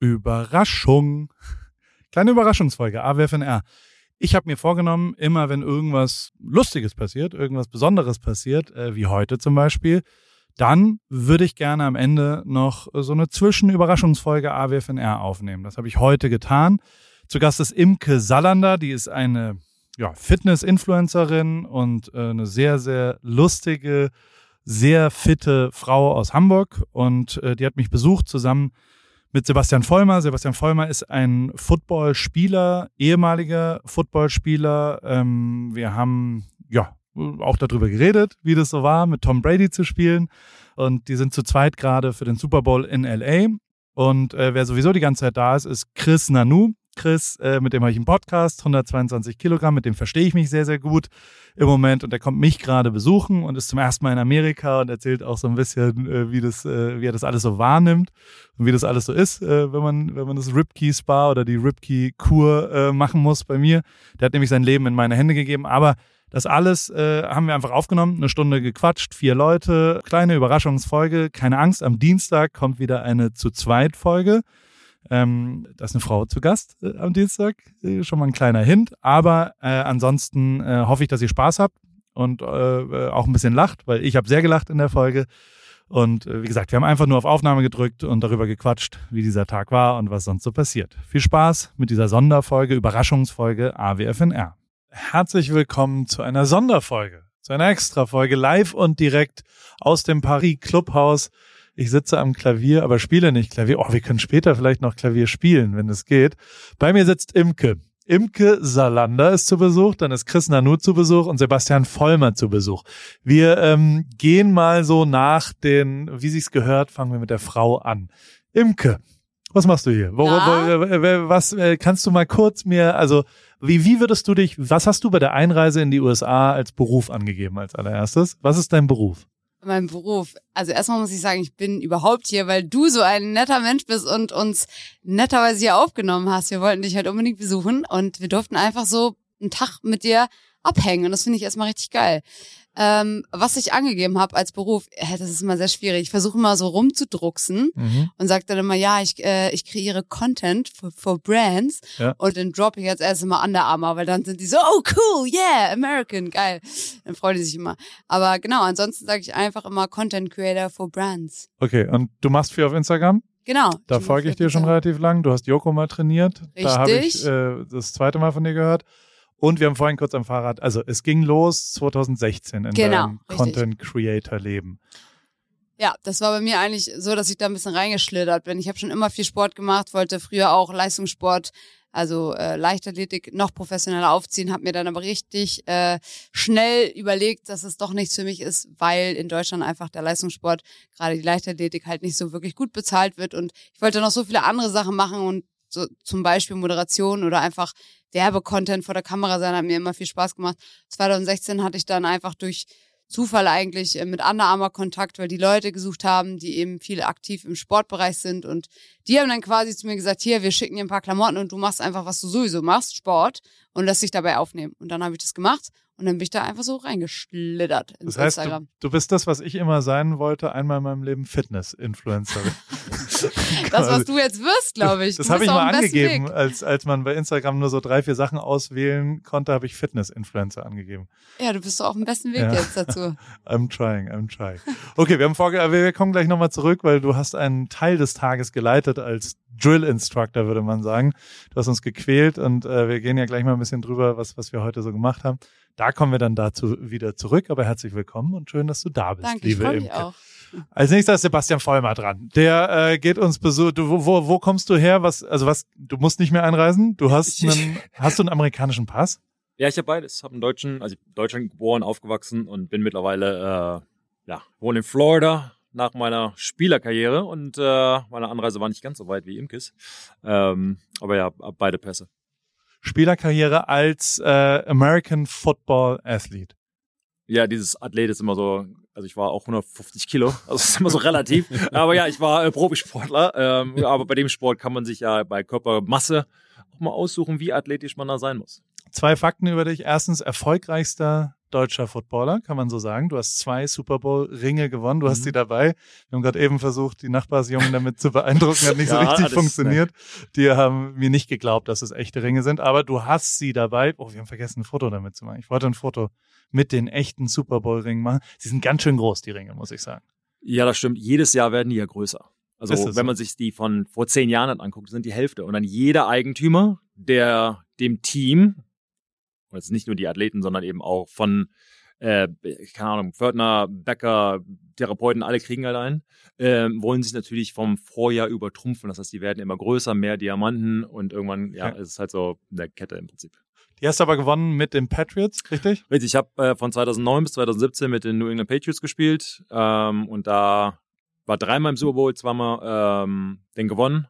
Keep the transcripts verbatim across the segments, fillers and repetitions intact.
Überraschung. Kleine Überraschungsfolge, A W F N R. Ich habe mir vorgenommen, immer wenn irgendwas Lustiges passiert, irgendwas Besonderes passiert, äh, wie heute zum Beispiel, dann würde ich gerne am Ende noch so eine Zwischenüberraschungsfolge A W F N R aufnehmen. Das habe ich heute getan. Zu Gast ist Imke Sallander, die ist eine ja, Fitness-Influencerin und äh, eine sehr, sehr lustige, sehr fitte Frau aus Hamburg. Und äh, die hat mich besucht zusammen mit Sebastian Vollmer. Sebastian Vollmer ist ein Footballspieler, ehemaliger Footballspieler. Ähm, wir haben ja auch darüber geredet, wie das so war, mit Tom Brady zu spielen. Und die sind zu zweit gerade für den Super Bowl in L A. Und äh, wer sowieso die ganze Zeit da ist, ist Chris Nanu. Chris, äh, mit dem habe ich einen Podcast, hundertzweiundzwanzig Kilogramm, mit dem verstehe ich mich sehr, sehr gut im Moment. Und der kommt mich gerade besuchen und ist zum ersten Mal in Amerika und erzählt auch so ein bisschen, äh, wie das, äh, wie er das alles so wahrnimmt und wie das alles so ist, äh, wenn man, wenn man das Ripkey Spa oder die Ripkey Kur äh, machen muss bei mir. Der hat nämlich sein Leben in meine Hände gegeben, aber das alles äh, haben wir einfach aufgenommen, eine Stunde gequatscht, vier Leute, kleine Überraschungsfolge. Keine Angst, am Dienstag kommt wieder eine Zu-Zweit-Folge. Ähm, da ist eine Frau zu Gast äh, am Dienstag, äh, schon mal ein kleiner Hint. Aber äh, ansonsten äh, hoffe ich, dass ihr Spaß habt und äh, auch ein bisschen lacht, weil ich habe sehr gelacht in der Folge. Und äh, wie gesagt, wir haben einfach nur auf Aufnahme gedrückt und darüber gequatscht, wie dieser Tag war und was sonst so passiert. Viel Spaß mit dieser Sonderfolge, Überraschungsfolge A W F N R. Herzlich willkommen zu einer Sonderfolge, zu einer Extrafolge, live und direkt aus dem Paris Clubhaus. Ich sitze am Klavier, aber spiele nicht Klavier. Oh, wir können später vielleicht noch Klavier spielen, wenn es geht. Bei mir sitzt Imke. Imke Sallander ist zu Besuch, dann ist Chris Nanu zu Besuch und Sebastian Vollmer zu Besuch. Wir ähm, gehen mal so nach den, wie sich's gehört, fangen wir mit der Frau an. Imke, was machst du hier? Wo, ja. wo, wo, was äh, kannst du mal kurz mir, also wie, wie würdest du dich, was hast du bei der Einreise in die U S A als Beruf angegeben als allererstes? Was ist dein Beruf? Mein Beruf. Also erstmal muss ich sagen, ich bin überhaupt hier, weil du so ein netter Mensch bist und uns netterweise hier aufgenommen hast. Wir wollten dich halt unbedingt besuchen und wir durften einfach so einen Tag mit dir abhängen und das finde ich erstmal richtig geil. Ähm, was ich angegeben habe als Beruf, äh, das ist immer sehr schwierig. Ich versuche immer so rumzudrucksen mhm. und sage dann immer, ja, ich äh, ich kreiere Content für, für Brands ja. Und dann droppe ich jetzt erst immer Under Armour, weil dann sind die so, oh cool, yeah, American, geil. Dann freuen die sich immer. Aber genau, ansonsten sage ich einfach immer Content Creator for Brands. Okay, und du machst viel auf Instagram? Genau. Da folge ich dir schon relativ lang. Du hast Joko mal trainiert. Richtig. Da habe ich äh, das zweite Mal von dir gehört. Und wir haben vorhin kurz am Fahrrad, also es ging los zwanzig sechzehn in genau, deinem Content-Creator-Leben. Ja, das war bei mir eigentlich so, dass ich da ein bisschen reingeschlittert bin. Ich habe schon immer viel Sport gemacht, wollte früher auch Leistungssport, also äh, Leichtathletik noch professioneller aufziehen, habe mir dann aber richtig äh, schnell überlegt, dass es doch nichts für mich ist, weil in Deutschland einfach der Leistungssport, gerade die Leichtathletik, halt nicht so wirklich gut bezahlt wird. Und ich wollte noch so viele andere Sachen machen und so zum Beispiel Moderation oder einfach Werbecontent vor der Kamera sein, hat mir immer viel Spaß gemacht. zwanzig sechzehn hatte ich dann einfach durch Zufall eigentlich mit Under Armour Kontakt, weil die Leute gesucht haben, die eben viel aktiv im Sportbereich sind und die haben dann quasi zu mir gesagt, hier, wir schicken dir ein paar Klamotten und du machst einfach, was du sowieso machst, Sport und lässt dich dabei aufnehmen. Und dann habe ich das gemacht und dann bin ich da einfach so reingeschlittert ins das heißt, Instagram. Du, du bist das, was ich immer sein wollte, einmal in meinem Leben Fitness-Influencerin. Das, was du jetzt wirst, glaube ich. Das habe ich mal angegeben, als als man bei Instagram nur so drei, vier Sachen auswählen konnte, habe ich Fitness-Influencer angegeben. Ja, du bist doch auf dem besten Weg ja. jetzt dazu. I'm trying, I'm trying. Okay, wir haben vorge- wir kommen gleich nochmal zurück, weil du hast einen Teil des Tages geleitet als Drill-Instructor, würde man sagen. Du hast uns gequält und äh, wir gehen ja gleich mal ein bisschen drüber, was was wir heute so gemacht haben. Da kommen wir dann dazu wieder zurück, aber herzlich willkommm und schön, dass du da bist, Danke, liebe ich Imke. mich auch. Als nächster ist Sebastian Vollmer dran. Der äh, geht uns besuchen. Du, wo, wo kommst du her? Was, also was? Du musst nicht mehr einreisen. Du hast einen, hast du einen amerikanischen Pass? Ja, ich habe beides. Ich habe einen deutschen, also in Deutschland geboren, aufgewachsen und bin mittlerweile, äh, ja, wohne in Florida nach meiner Spielerkarriere und äh, meine Anreise war nicht ganz so weit wie Imkes. Ähm, aber ja, hab beide Pässe. Spielerkarriere als äh, American Football Athlete. Ja, dieses Athlet ist immer so, also ich war auch hundertfünfzig Kilo, also ist immer so relativ. Aber ja, ich war äh, Profisportler, ähm, aber bei dem Sport kann man sich ja bei Körpermasse auch mal aussuchen, wie athletisch man da sein muss. Zwei Fakten über dich. Erstens, erfolgreichster deutscher Footballer, kann man so sagen. Du hast zwei Super Bowl-Ringe gewonnen, du hast Mhm. sie dabei. Wir haben gerade eben versucht, die Nachbarsjungen damit zu beeindrucken, hat nicht so Ja, richtig das- funktioniert. Die haben mir nicht geglaubt, dass es echte Ringe sind, aber du hast sie dabei. Oh, wir haben vergessen, ein Foto damit zu machen. Ich wollte ein Foto mit den echten Super Bowl-Ringen machen. Sie sind ganz schön groß, die Ringe, muss ich sagen. Ja, das stimmt. Jedes Jahr werden die ja größer. Also Ist es wenn so? man sich die von vor zehn Jahren anguckt, sind die Hälfte. Und dann jeder Eigentümer, der dem Team, und jetzt nicht nur die Athleten, sondern eben auch von, äh, keine Ahnung, Pförtner, Bäcker, Therapeuten, alle kriegen halt einen, äh, wollen sich natürlich vom Vorjahr übertrumpfen. Das heißt, die werden immer größer, mehr Diamanten und irgendwann, ja, Ja. es ist halt so eine Kette im Prinzip. Die hast du aber gewonnen mit den Patriots, richtig? Richtig, ich habe äh, von zweitausendneun bis zweitausendsiebzehn mit den New England Patriots gespielt ähm, und da war dreimal im Super Bowl, zweimal ähm, den gewonnen.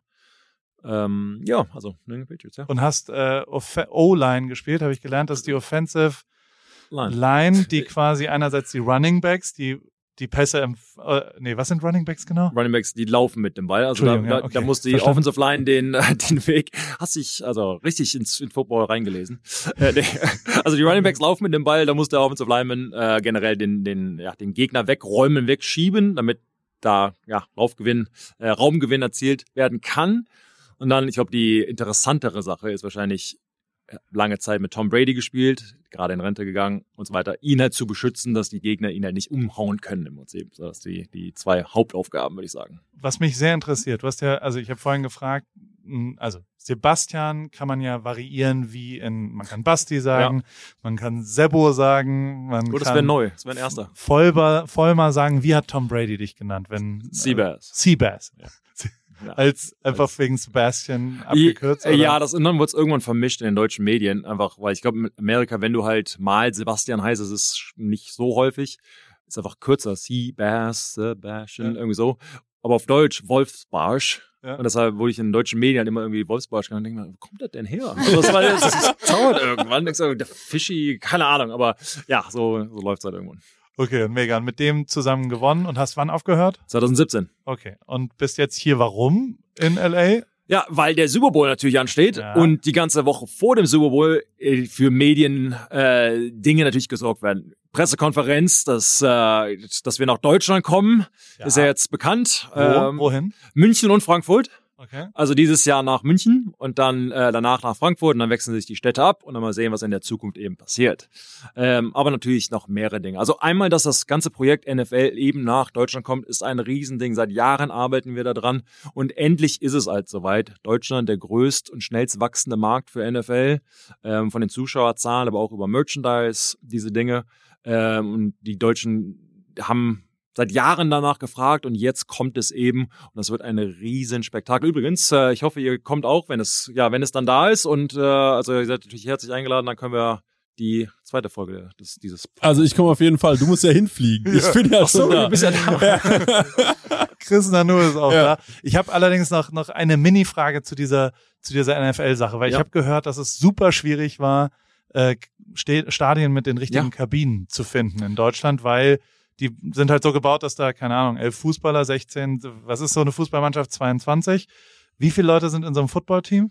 Ähm, ja, also New England Patriots, ja. Und hast äh, Off- O-Line gespielt, habe ich gelernt, dass die Offensive Line. Line, die quasi einerseits die Running Backs, die die Pässe im, äh, nee, was sind Running Backs genau? Running Backs, die laufen mit dem Ball. Also da, Entschuldigung, da, ja, okay. da muss die Verstanden. Offensive Line den, äh, den Weg, hast dich also richtig ins in Football reingelesen. äh, nee. Also die Running Backs laufen mit dem Ball, da muss der Offensive Lineman äh, generell den, den, ja, den Gegner wegräumen, wegschieben, damit da ja, Laufgewinn, äh, Raumgewinn erzielt werden kann. Und dann, ich glaube, die interessantere Sache ist wahrscheinlich äh, lange Zeit mit Tom Brady gespielt, gerade in Rente gegangen und so weiter, ihn halt zu beschützen, dass die Gegner ihn halt nicht umhauen können im Prinzip. So, das sind die, die zwei Hauptaufgaben, würde ich sagen. Was mich sehr interessiert, du hast ja, also ich habe vorhin gefragt, mh, also Sebastian kann man ja variieren wie in, man kann Basti sagen, man kann Sebo sagen, man Oh, das kann wäre neu, das wäre ein erster. Vollbar, Vollmer sagen. Wie hat Tom Brady dich genannt? Wenn Seabass. Äh, Seabass. Ja. Ja. Als einfach Als- wegen Sebastian abgekürzt? Ja, oder? ja, das und dann wurde es irgendwann vermischt in den deutschen Medien, einfach, weil ich glaube, in Amerika, wenn du halt mal Sebastian heißt, das ist nicht so häufig, ist einfach kürzer, Seabass, Sebastian, Ja. irgendwie so. Aber auf Deutsch Wolfsbarsch. Ja. Und deshalb wurde ich in den deutschen Medien immer irgendwie Wolfsbarsch genannt und denke mir, wo kommt das denn her? Also das, war, das, das dauert irgendwann. Ich so, der Fischi, keine Ahnung, aber ja, so, so läuft es halt irgendwann. Okay, und Megan, mit dem zusammen gewonnen und hast wann aufgehört? zwanzig siebzehn. Okay, und bist jetzt hier warum in L A? Ja, weil der Super Bowl natürlich ansteht Ja. und die ganze Woche vor dem Super Bowl äh, für Medien äh, Dinge natürlich gesorgt werden. Pressekonferenz, dass, äh, dass wir nach Deutschland kommen, Ja. ist ja jetzt bekannt. Wo? Ähm, Wohin? München und Frankfurt. Okay. Also dieses Jahr nach München und dann äh, danach nach Frankfurt und dann wechseln sich die Städte ab und dann mal sehen, was in der Zukunft eben passiert. Ähm, aber natürlich noch mehrere Dinge. Also einmal, dass das ganze Projekt N F L eben nach Deutschland kommt, ist ein Riesending. Seit Jahren arbeiten wir da dran und endlich ist es halt soweit. Deutschland der größt und schnellst wachsende Markt für N F L, ähm, von den Zuschauerzahlen, aber auch über Merchandise, diese Dinge. Ähm, und die Deutschen haben seit Jahren danach gefragt und jetzt kommt es eben und das wird ein riesen Spektakel. Übrigens, äh, ich hoffe, ihr kommt auch, wenn es ja, wenn es dann da ist und äh, also ihr seid natürlich herzlich eingeladen, dann können wir die zweite Folge des dieses Also ich komme auf jeden Fall. Du musst ja hinfliegen. Ich bin ja Ach so, schon da. du bist ja da. Chris Nanu ist auch Ja. da. Ich habe allerdings noch, noch eine Mini-Frage zu dieser, zu dieser N F L-Sache, weil ich Ja. habe gehört, dass es super schwierig war, äh, St- Stadien mit den richtigen Ja. Kabinen zu finden in Deutschland, weil die sind halt so gebaut, dass da, keine Ahnung, elf Fußballer, sechzehn, was ist so eine Fußballmannschaft, zweiundzwanzig? Wie viele Leute sind in so einem Footballteam?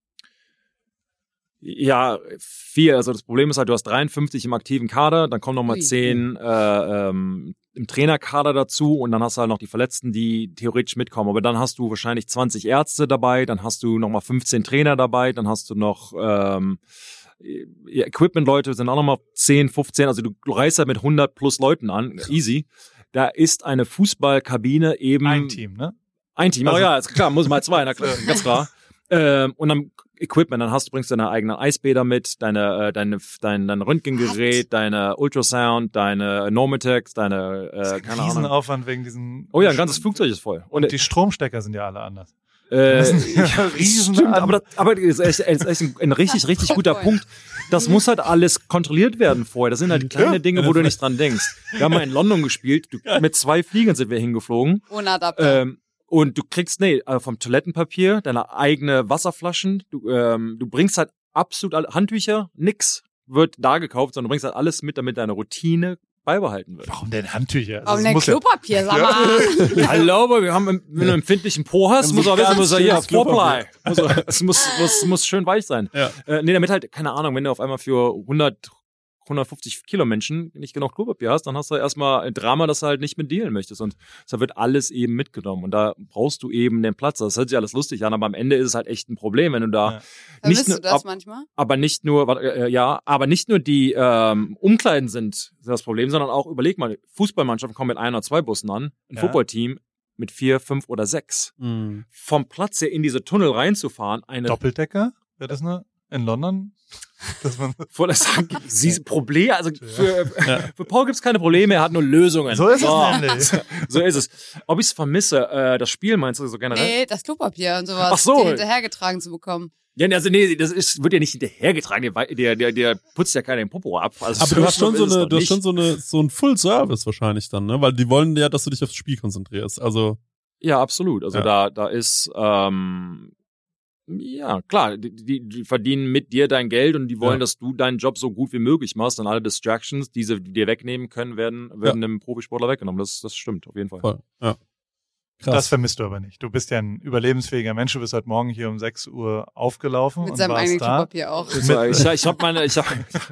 Ja, vier. Also das Problem ist halt, du hast dreiundfünfzig im aktiven Kader, dann kommen nochmal Ui. zehn äh, ähm, im Trainerkader dazu und dann hast du halt noch die Verletzten, die theoretisch mitkommen. Aber dann hast du wahrscheinlich zwanzig Ärzte dabei, dann hast du nochmal fünfzehn Trainer dabei, dann hast du noch ähm, Equipment-Leute, sind auch nochmal zehn, fünfzehn. Also du, du reist halt mit hundert plus Leuten an, easy. Da ist eine Fußballkabine eben... Ein Team, ne? Ein Team, Also- oh ja, ist klar, muss mal zwei, na klar, ganz klar. Ähm, und dann Equipment, dann hast du, bringst deine eigenen Eisbäder mit, deine, äh, deine, dein, dein Röntgengerät, deine Ultrasound, deine Normatex, deine, äh, keine Ahnung. Riesenaufwand wegen diesen... Oh ja, ein ganzes Flugzeug ist voll. Und die Stromstecker sind ja alle anders. Äh, Das sind ja ja, riesen stimmt, an- aber das, aber das ist echt, ist echt ein, ein richtig, richtig guter Voll. Punkt. Das muss halt alles kontrolliert werden vorher. Das sind halt kleine Dinge, wo du nicht dran denkst. Wir haben mal in London gespielt. Du, mit zwei Fliegern sind wir hingeflogen. Ohne Adapter. Ähm, und du kriegst, nee, äh, vom Toilettenpapier, deine eigene Wasserflaschen. Du, ähm, du bringst halt absolut alle Handtücher, nix wird da gekauft, sondern du bringst halt alles mit, damit deine Routine beibehalten wird. Warum denn Handtücher? Also Warum es denn muss ja- Klopapier, sag mal. Hallo, aber wir haben, wenn du einen empfindlichen Po hast, Haben muss Sie auch wissen, ganz muss er hier schönes Fourply. Also, es muss, muss, muss schön weich sein. Ja. Äh, nee, damit halt, keine Ahnung, wenn du auf einmal für hundert, hundertfünfzig Kilo Menschen nicht genug Klopapier hast, dann hast du erstmal ein Drama, das du halt nicht mit dealen möchtest. Und da wird alles eben mitgenommen. Und da brauchst du eben den Platz. Das hört sich alles lustig an, aber am Ende ist es halt echt ein Problem, wenn du da ja. nicht Vermisst nur, du das ab, manchmal? aber nicht nur, äh, ja, aber nicht nur die ähm, Umkleiden sind das Problem, sondern auch, überleg mal, Fußballmannschaften kommen mit ein oder zwei Bussen an, ein ja. Footballteam mit vier, fünf oder sechs. Mhm. Vom Platz her in diese Tunnel reinzufahren, eine Doppeldecker? Wäre das eine in London? Dass man Voll das Sie Problem, also für, ja. für Paul gibt's keine Probleme, er hat nur Lösungen. So ist es oh. nämlich. So ist es. Ob ich's vermisse, äh, das Spiel meinst du so generell? Nee, das Klopapier und sowas, Ach so. die hinterhergetragen zu bekommen. Ja, also nee, das ist, wird ja nicht hinterhergetragen, der, der, der, der putzt ja keinen Popo ab. Also aber du hast schon so eine, du hast nicht. schon so eine, so ein Full Service wahrscheinlich dann, ne? Weil die wollen ja, dass du dich aufs Spiel konzentrierst. Also. Ja, absolut. Also ja. da, da ist, ähm, ja, klar, die, die, die verdienen mit dir dein Geld und die wollen, ja. dass du deinen Job so gut wie möglich machst und alle Distractions, die sie dir wegnehmen können, werden, werden ja. dem Profisportler weggenommen. Das, das stimmt, auf jeden Fall. Voll, ja. Krass. Das vermisst du aber nicht. Du bist ja ein überlebensfähiger Mensch. Du bist heute Morgen hier um sechs Uhr aufgelaufen mit und seinem warst eigenen da. Klopapier auch. Ich, ich hab meine, ich hab,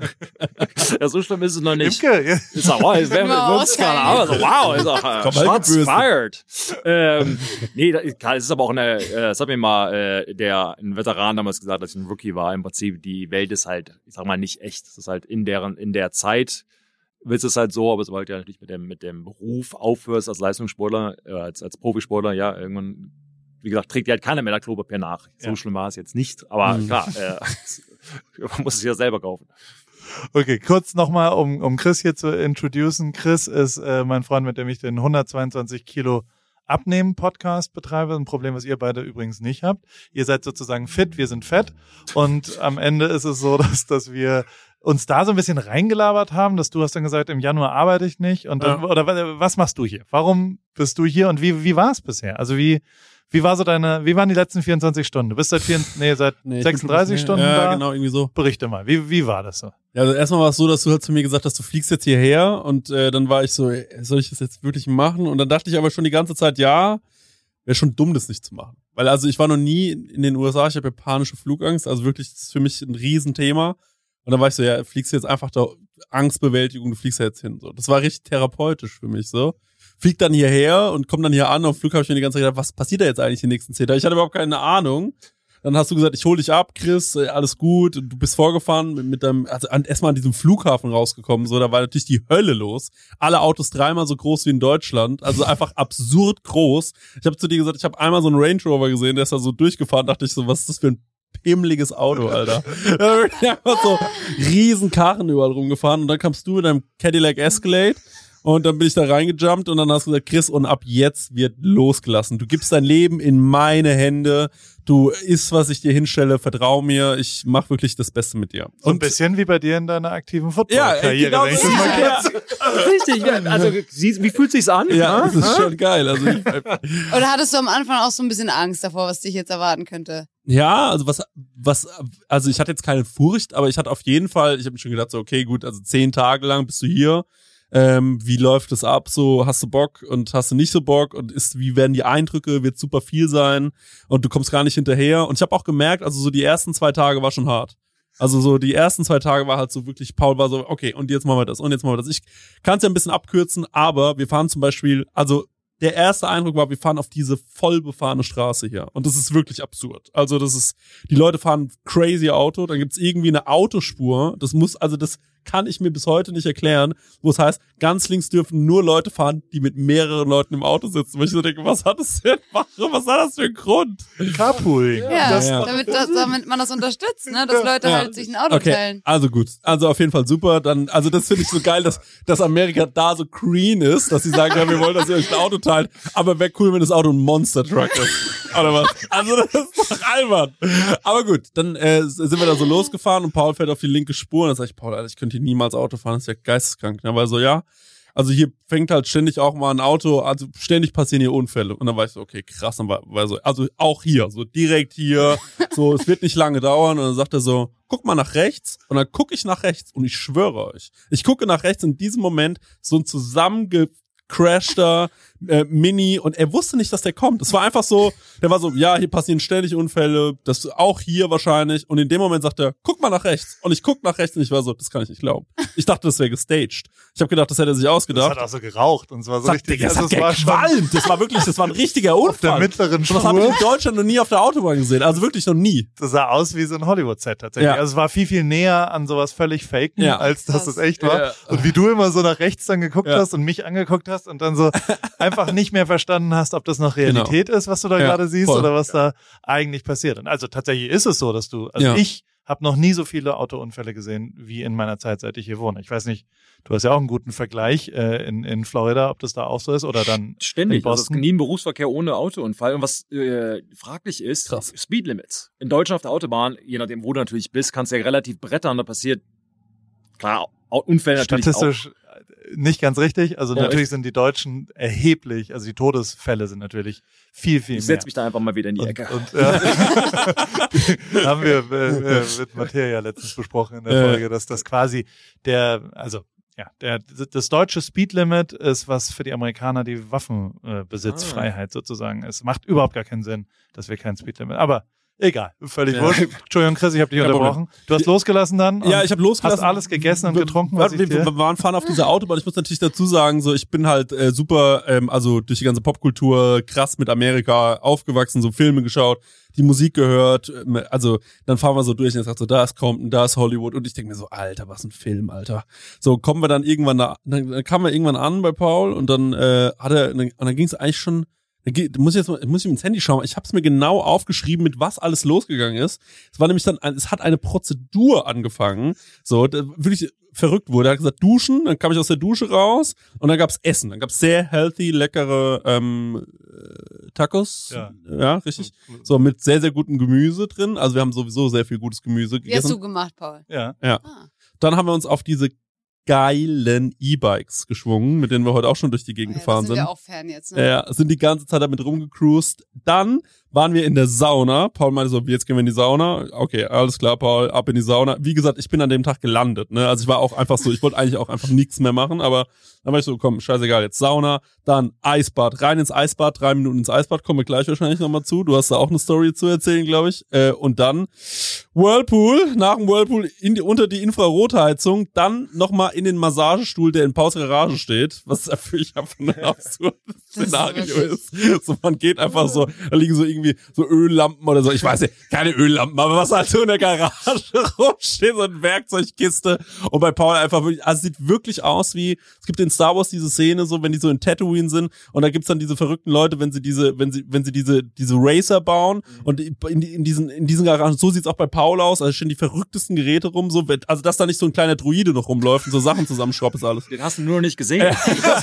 ja, so schlimm ist es noch nicht. Imke, ja. Ist auch, wow, es wäre wirklich keine Ahnung. Also, wow, ist auch, äh, shots fired. Ähm, nee, das ist aber auch eine, äh, das hat mir mal, äh, der, ein Veteran damals gesagt, als ich ein Rookie war. Im Prinzip, die Welt ist halt, ich sag mal, nicht echt. Es ist halt in deren, in der Zeit, willst es halt so, aber sobald du ja natürlich mit dem, mit dem Beruf aufhörst als Leistungssportler, äh, als, als Profisportler, ja, irgendwann, wie gesagt, trägt dir halt keiner mehr das Klopapier nach. So ja. schlimm war es jetzt nicht, aber mhm. klar, äh, man muss es ja selber kaufen. Okay, kurz nochmal, um, um Chris hier zu introducen. Chris ist äh, mein Freund, mit dem ich den hundertzweiundzwanzig Kilo Abnehmen-Podcast betreibe. Ein Problem, was ihr beide übrigens nicht habt. Ihr seid sozusagen fit, wir sind fett. Und am Ende ist es so, dass, dass wir uns da so ein bisschen reingelabert haben, dass du hast dann gesagt, im Januar arbeite ich nicht. Und dann, ja. oder was machst du hier? Warum bist du hier und wie, wie war es bisher? Also wie, wie war so deine, wie waren die letzten vierundzwanzig Stunden? Du bist seit vier, nee, seit nee, sechsunddreißig bin, Stunden ja, da. Ja, genau, irgendwie so. Berichte mal, wie, wie war das so? Ja, also erstmal war es so, dass du halt zu mir gesagt hast, du fliegst jetzt hierher und äh, dann war ich so, soll ich das jetzt wirklich machen? Und dann dachte ich aber schon die ganze Zeit, ja, wäre schon dumm, das nicht zu machen. Weil also ich war noch nie in den U S A, ich habe ja panische Flugangst, also wirklich, das ist für mich ein Riesenthema. Und dann war ich so, ja, fliegst du jetzt einfach da, Angstbewältigung, du fliegst ja jetzt hin. So, das war richtig therapeutisch für mich so. Flieg dann hierher und komm dann hier an. Auf dem Flug habe ich mir die ganze Zeit gedacht, was passiert da jetzt eigentlich die nächsten zehn Tage? Ich hatte überhaupt keine Ahnung. Dann hast du gesagt, ich hol dich ab, Chris, alles gut. Du bist vorgefahren mit, mit deinem, also erstmal an diesem Flughafen rausgekommen. So, da war natürlich die Hölle los. Alle Autos dreimal so groß wie in Deutschland. Also einfach absurd groß. Ich habe zu dir gesagt, ich habe einmal so einen Range Rover gesehen, der ist da so durchgefahren. Dachte ich so, was ist das für ein pimmeliges Auto, Alter. Da bin ich einfach so riesen Karren überall rumgefahren und dann kamst du mit deinem Cadillac Escalade und dann bin ich da reingejumpt und dann hast du gesagt, Chris, und ab jetzt wird losgelassen. Du gibst dein Leben in meine Hände. Du isst, was ich dir hinstelle, vertrau mir, ich mach wirklich das Beste mit dir. So ein bisschen wie bei dir in deiner aktiven Football-Karriere. Ja, wenn ich genau, das mal ja, richtig. Also, wie fühlt sich's an? Ja, das ist schon geil. Also ich, Oder hattest du am Anfang auch so ein bisschen Angst davor, was dich jetzt erwarten könnte? Ja, also was, was, also ich hatte jetzt keine Furcht, aber ich hatte auf jeden Fall, ich habe mir schon gedacht, so okay, gut, also zehn Tage lang bist du hier. Ähm, wie läuft es ab? So, hast du Bock und hast du nicht so Bock? Und ist, wie werden die Eindrücke? Wird super viel sein und du kommst gar nicht hinterher. Und ich habe auch gemerkt, also so die ersten zwei Tage war schon hart. Also so die ersten zwei Tage war halt so wirklich, Paul war so, okay, und jetzt machen wir das und jetzt machen wir das. Ich kann es ja ein bisschen abkürzen, aber wir fahren zum Beispiel, also der erste Eindruck war, wir fahren auf diese voll befahrene Straße hier. Und das ist wirklich absurd. Also das ist, die Leute fahren crazy Auto, dann gibt's irgendwie eine Autospur. Das muss, also das kann ich mir bis heute nicht erklären, wo es heißt, ganz links dürfen nur Leute fahren, die mit mehreren Leuten im Auto sitzen. Wo ich so denke, was hat das denn, was hat das für einen Grund? Carpooling. Ja, das, ja. Damit, das, damit man das unterstützt, ne, dass Leute ja. halt sich ein Auto okay. teilen. Also gut, also auf jeden Fall super. Dann, also das finde ich so geil, dass, dass Amerika da so green ist, dass sie sagen, ja, wir wollen, dass ihr euch ein Auto teilt, aber wäre cool, wenn das Auto ein Monster Truck ist. Oder was? Also das ist doch albern. Aber gut, dann äh, sind wir da so losgefahren und Paul fährt auf die linke Spur und dann sag ich, Paul, Alter, ich könnte hier niemals Auto fahren, das ist ja geisteskrank. Ne? Weil so, ja, also hier fängt halt ständig auch mal ein Auto, also ständig passieren hier Unfälle. Und dann war ich so, okay, krass, dann war, war so, also auch hier, so direkt hier, so, es wird nicht lange dauern. Und dann sagt er so, guck mal nach rechts. Und dann gucke ich nach rechts und ich schwöre euch, ich gucke nach rechts in diesem Moment so ein zusammengecrashter äh, Mini und er wusste nicht, dass der kommt. Es war einfach so, der war so, ja, hier passieren ständig Unfälle, das auch hier wahrscheinlich und in dem Moment sagt er, guck mal nach rechts und ich guck nach rechts und ich war so, das kann ich nicht glauben. Ich dachte, das wäre gestaged. Ich habe gedacht, das hätte er sich ausgedacht. Das hat auch so geraucht und es war so das richtig, hat, das also hat es war gequalmt. Das war wirklich, das war ein richtiger Unfall. auf der mittleren das habe ich Spur. in Deutschland noch nie auf der Autobahn gesehen, also wirklich noch nie. Das sah aus wie so ein Hollywood-Set tatsächlich. Ja. Also es war viel, viel näher an sowas völlig Faken, Ja. als dass Krass. es echt war. Ja. Und wie du immer so nach rechts dann geguckt Ja. hast und mich angeguckt hast und dann so einfach nicht mehr verstanden hast, ob das noch Realität ist, was du da Ja, gerade siehst voll. oder was da eigentlich passiert. Und also tatsächlich ist es so, dass du, also Ja. ich habe noch nie so viele Autounfälle gesehen wie in meiner Zeit, seit ich hier wohne. Ich weiß nicht, du hast ja auch einen guten Vergleich äh, in, in Florida, ob das da auch so ist oder dann Ständig. in Also es ist Boston. nie ein Berufsverkehr ohne Autounfall. Und was äh, fraglich ist, Krass. Speedlimits. In Deutschland auf der Autobahn, je nachdem, wo du natürlich bist, kannst du ja relativ brettern. Da passiert, klar, Au- Unfälle natürlich Statistisch äh, nicht ganz richtig. Also Ja, natürlich echt? sind die Deutschen erheblich, also die Todesfälle sind natürlich viel, viel auch. Ich mehr. setze mich da einfach mal wieder in die Ecke. Und, und ja, haben wir äh, äh, mit Matthias ja letztens besprochen in der Ja. Folge, dass das quasi der, also ja, der das deutsche Speedlimit ist, was für die Amerikaner die Waffenbesitzfreiheit äh, sozusagen ist. Macht überhaupt gar keinen Sinn, dass wir kein Speedlimit. Aber egal, völlig Ja. wurscht. Entschuldigung, Chris, ich habe dich Kein unterbrochen. Du hast losgelassen dann. Ja, und ich habe losgelassen. Hast alles gegessen und Wir- getrunken, was wir, ich dir... wir waren fahren auf dieser Autobahn. Ich muss natürlich dazu sagen, so ich bin halt äh, super, ähm, also durch die ganze Popkultur krass mit Amerika aufgewachsen, so Filme geschaut, die Musik gehört. ähm, Also dann fahren wir so durch und ich sag so, da ist Compton, da ist Hollywood und ich denke mir so, Alter, was ein Film, Alter. So kommen wir dann irgendwann da, dann, dann kamen wir irgendwann an bei Paul und dann äh, hat er, und dann ging es eigentlich schon. Da geht- muss ich jetzt mal, muss ich ins Handy schauen. Ich habe es mir genau aufgeschrieben, mit was alles losgegangen ist. Es war nämlich dann, ein, es hat eine Prozedur angefangen, so da wirklich verrückt wurde. Er hat gesagt duschen, dann kam ich aus der Dusche raus und dann gab's Essen. Dann gab's sehr healthy, leckere ähm, äh, Tacos, Ja. ja, richtig. So mit sehr sehr gutem Gemüse drin. Also wir haben sowieso sehr viel gutes Gemüse Wie hast gegessen. du gemacht, Paul? Ja. Ah. Dann haben wir uns auf diese geilen E-Bikes geschwungen, mit denen wir heute auch schon durch die Gegend Oh ja, gefahren da sind sind. wir auch Fan jetzt, ne? Ja, sind die ganze Zeit damit rumgecruised. Dann waren wir in der Sauna. Paul meinte so, jetzt gehen wir in die Sauna. Okay, alles klar, Paul, ab in die Sauna. Wie gesagt, ich bin an dem Tag gelandet, ne? Also ich war auch einfach so, ich wollte eigentlich auch einfach nichts mehr machen, aber dann war ich so, komm, scheißegal, jetzt Sauna, dann Eisbad, rein ins Eisbad, drei Minuten ins Eisbad, kommen wir gleich wahrscheinlich nochmal zu. Du hast da auch eine Story zu erzählen, glaube ich. Äh, und dann Whirlpool, nach dem Whirlpool in die, unter die Infrarotheizung, dann nochmal in den Massagestuhl, der in Paus Garage steht, was natürlich einfach ein absurdes Das ist Szenario wirklich- ist. So, man geht einfach so, da liegen so irgendwie so Öllampen oder so, ich weiß nicht, keine Öllampen, aber was halt so in der Garage rumsteht, so eine Werkzeugkiste. Und bei Paul einfach wirklich, also es sieht wirklich aus wie, es gibt in Star Wars diese Szene so, wenn die so in Tatooine sind und da gibt's dann diese verrückten Leute, wenn sie diese, wenn sie, wenn sie diese, diese Racer bauen und in, in diesen, in diesen Garagen, so sieht's auch bei Paul aus, also stehen die verrücktesten Geräte rum, so, also dass da nicht so ein kleiner Druide noch rumläuft und so Sachen zusammenschraubt ist alles. Den hast du nur noch nicht gesehen.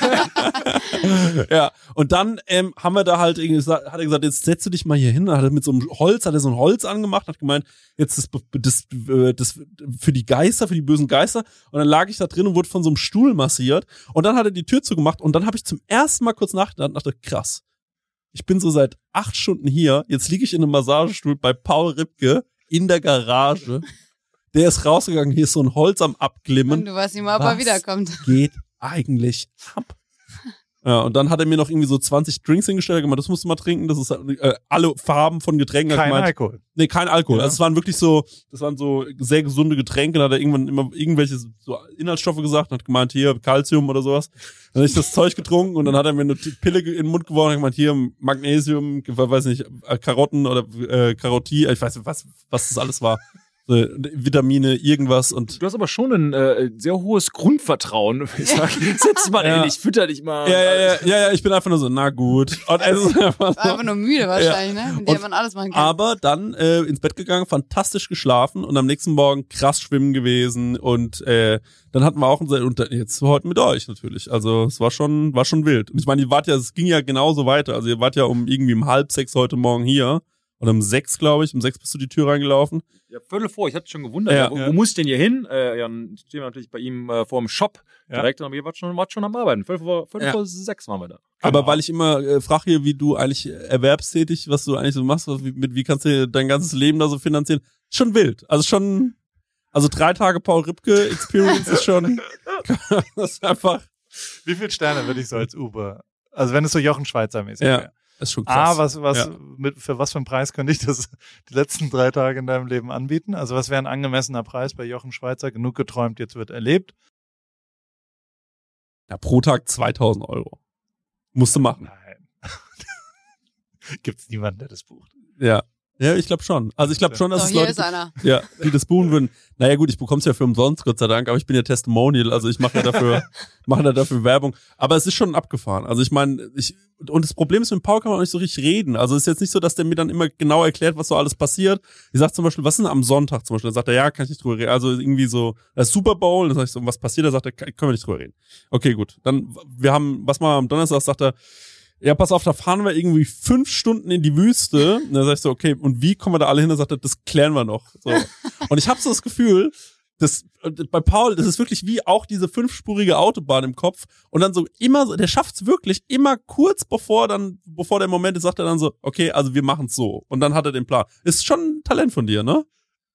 Ja, und dann ähm, haben wir da halt irgendwie gesagt, hat er gesagt, jetzt setzt du dich mal hier hin. Dann hat er mit so einem Holz, hat er so ein Holz angemacht, hat gemeint, jetzt das, das, das, das für die Geister, für die bösen Geister. Und dann lag ich da drin und wurde von so einem Stuhl massiert. Und dann hat er die Tür zugemacht und dann habe ich zum ersten Mal kurz nachgedacht und dachte, krass, ich bin so seit acht Stunden hier, jetzt liege ich in einem Massagestuhl bei Paul Ripke in der Garage. Der ist rausgegangen, hier ist so ein Holz am Abglimmen. Und du weißt nicht mal, ob er Was wiederkommt. geht eigentlich ab? Ja, und dann hat er mir noch irgendwie so zwanzig Drinks hingestellt, gemeint, das musst du mal trinken, das ist äh, alle Farben von Getränken. Hat Kein gemeint, Alkohol. Nee, kein Alkohol. Ja. Also es waren wirklich so, das waren so sehr gesunde Getränke, da hat er irgendwann immer irgendwelche so Inhaltsstoffe gesagt und hat gemeint, hier Calcium oder sowas. Dann habe ich das Zeug getrunken und dann hat er mir eine Pille in den Mund geworfen und hat gemeint, hier Magnesium, weiß nicht, Karotten oder äh, Karotie, ich weiß nicht, was, was das alles war. So, Vitamine, irgendwas und Du hast aber schon ein äh, sehr hohes Grundvertrauen. Ich sag, setz mal Ja. hin, ich fütter dich mal. ja, ja, ja, ja, ja, ich bin einfach nur so, na gut. Und es ist einfach so, War einfach nur müde wahrscheinlich, ne? Mit dem Und- man alles machen kann. aber dann äh, ins Bett gegangen, fantastisch geschlafen und am nächsten Morgen krass schwimmen gewesen und äh, dann hatten wir auch unser, und jetzt heute mit euch natürlich. Also es war schon, war schon wild. Und ich meine, ihr wart ja, es ging ja genauso weiter. Also ihr wart ja um irgendwie um halb sechs heute Morgen hier. Oder um sechs, glaube ich. Um sechs bist du die Tür reingelaufen. Ja, Viertel vor, ich hatte schon gewundert, Ja. ja, wo, Ja. wo muss ich denn hier hin? Äh, ja, dann stehen wir natürlich bei ihm äh, vor dem Shop Ja. direkt, aber ihr wart schon, wart schon am Arbeiten. Viertel vor, Viertel Ja. vor sechs waren wir da. Aber weil ich immer äh, frage hier, wie du eigentlich erwerbstätig, was du eigentlich so machst, was, wie, mit wie kannst du dein ganzes Leben da so finanzieren? Schon wild. Also schon, also drei Tage Paul Ripke Experience ist schon, das ist einfach. Wie viele Sterne würde ich so als Uber Also wenn es so Jochen Schweizer mäßig Ja. wäre. Das ist schon krass. Ah, was, was, Ja. mit, für was für einen Preis könnte ich das die letzten drei Tage in deinem Leben anbieten? Also was wäre ein angemessener Preis bei Jochen Schweizer? Genug geträumt, jetzt wird erlebt. Ja, pro Tag zweitausend Euro. Musst du machen. Nein. Gibt's niemanden, der das bucht. Ja. Ja, ich glaube schon. Also ich glaube schon, dass So, es hier Leute ist einer. ja, die das buchen würden. Naja gut, ich bekomme es ja für umsonst, Gott sei Dank, aber ich bin ja Testimonial, also ich mache ja dafür, mache ja dafür Werbung. Aber es ist schon abgefahren. Also ich meine, ich und das Problem ist, mit Paul kann man auch nicht so richtig reden. Also es ist jetzt nicht so, dass der mir dann immer genau erklärt, was so alles passiert. Ich sag zum Beispiel, was ist denn am Sonntag zum Beispiel? Dann sagt er, ja, kann ich nicht drüber reden. Also irgendwie so, das Super Bowl, dann sag ich so, was passiert? Da sagt er, können wir nicht drüber reden. Okay, gut. Dann, wir haben, was mal am Donnerstag sagt er, ja, pass auf, da fahren wir irgendwie fünf Stunden in die Wüste. Und dann sag ich so, okay, und wie kommen wir da alle hin? Dann sagt er, das klären wir noch. So. Und ich habe so das Gefühl, dass bei Paul, das ist wirklich wie auch diese fünfspurige Autobahn im Kopf. Und dann so immer, so, der schafft's wirklich immer kurz bevor dann, bevor der Moment ist, sagt er dann so, okay, also wir machen's so. Und dann hat er den Plan. Ist schon ein Talent von dir, ne?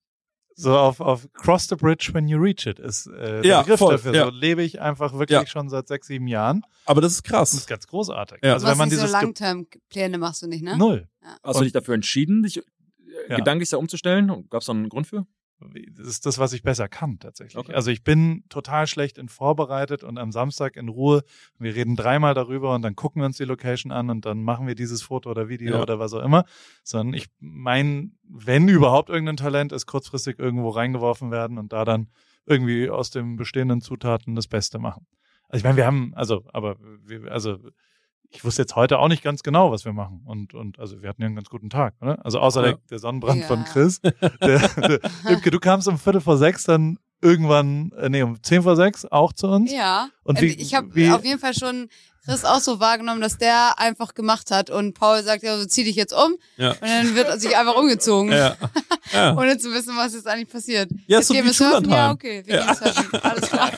So auf, auf Cross the Bridge when you reach it ist äh, der Ja, Begriff voll, dafür. ja. So lebe ich einfach wirklich Ja. schon seit sechs, sieben Jahren. Aber das ist krass. Das ist ganz großartig. Ja. Also Was wenn man nicht so dieses Ge- Long-Term-Pläne machst du nicht, ne? Null. Hast du dich dafür entschieden, dich äh, Ja. gedanklich da umzustellen? Gab es da einen Grund für? Das ist das, was ich besser kann, tatsächlich. Okay. Also ich bin total schlecht in vorbereitet und am Samstag in Ruhe. Wir reden dreimal darüber und dann gucken wir uns die Location an und dann machen wir dieses Foto oder Video Ja. oder was auch immer. Sondern ich mein, wenn überhaupt irgendein Talent ist, kurzfristig irgendwo reingeworfen werden und da dann irgendwie aus den bestehenden Zutaten das Beste machen. Also ich meine, wir haben, also, aber wir, also ich wusste jetzt heute auch nicht ganz genau, was wir machen. Und, und also wir hatten ja einen ganz guten Tag, oder? Also außer Ja. der, der Sonnenbrand Ja. von Chris. Der, der, Imke, du kamst um Viertel vor sechs dann irgendwann, äh, nee, um zehn vor sechs auch zu uns. Ja. Und Und wie- ich habe wie- auf jeden Fall schon Chris auch so wahrgenommen, dass der einfach gemacht hat und Paul sagt, ja, so zieh dich jetzt um. Ja. Und dann wird sich einfach umgezogen. Ja. Ja. Ohne zu wissen, was jetzt eigentlich passiert. Ja, jetzt so gehen wie wir surfen. Schullandheim. Ja, okay, wir Ja. gehen surfen. Alles klar.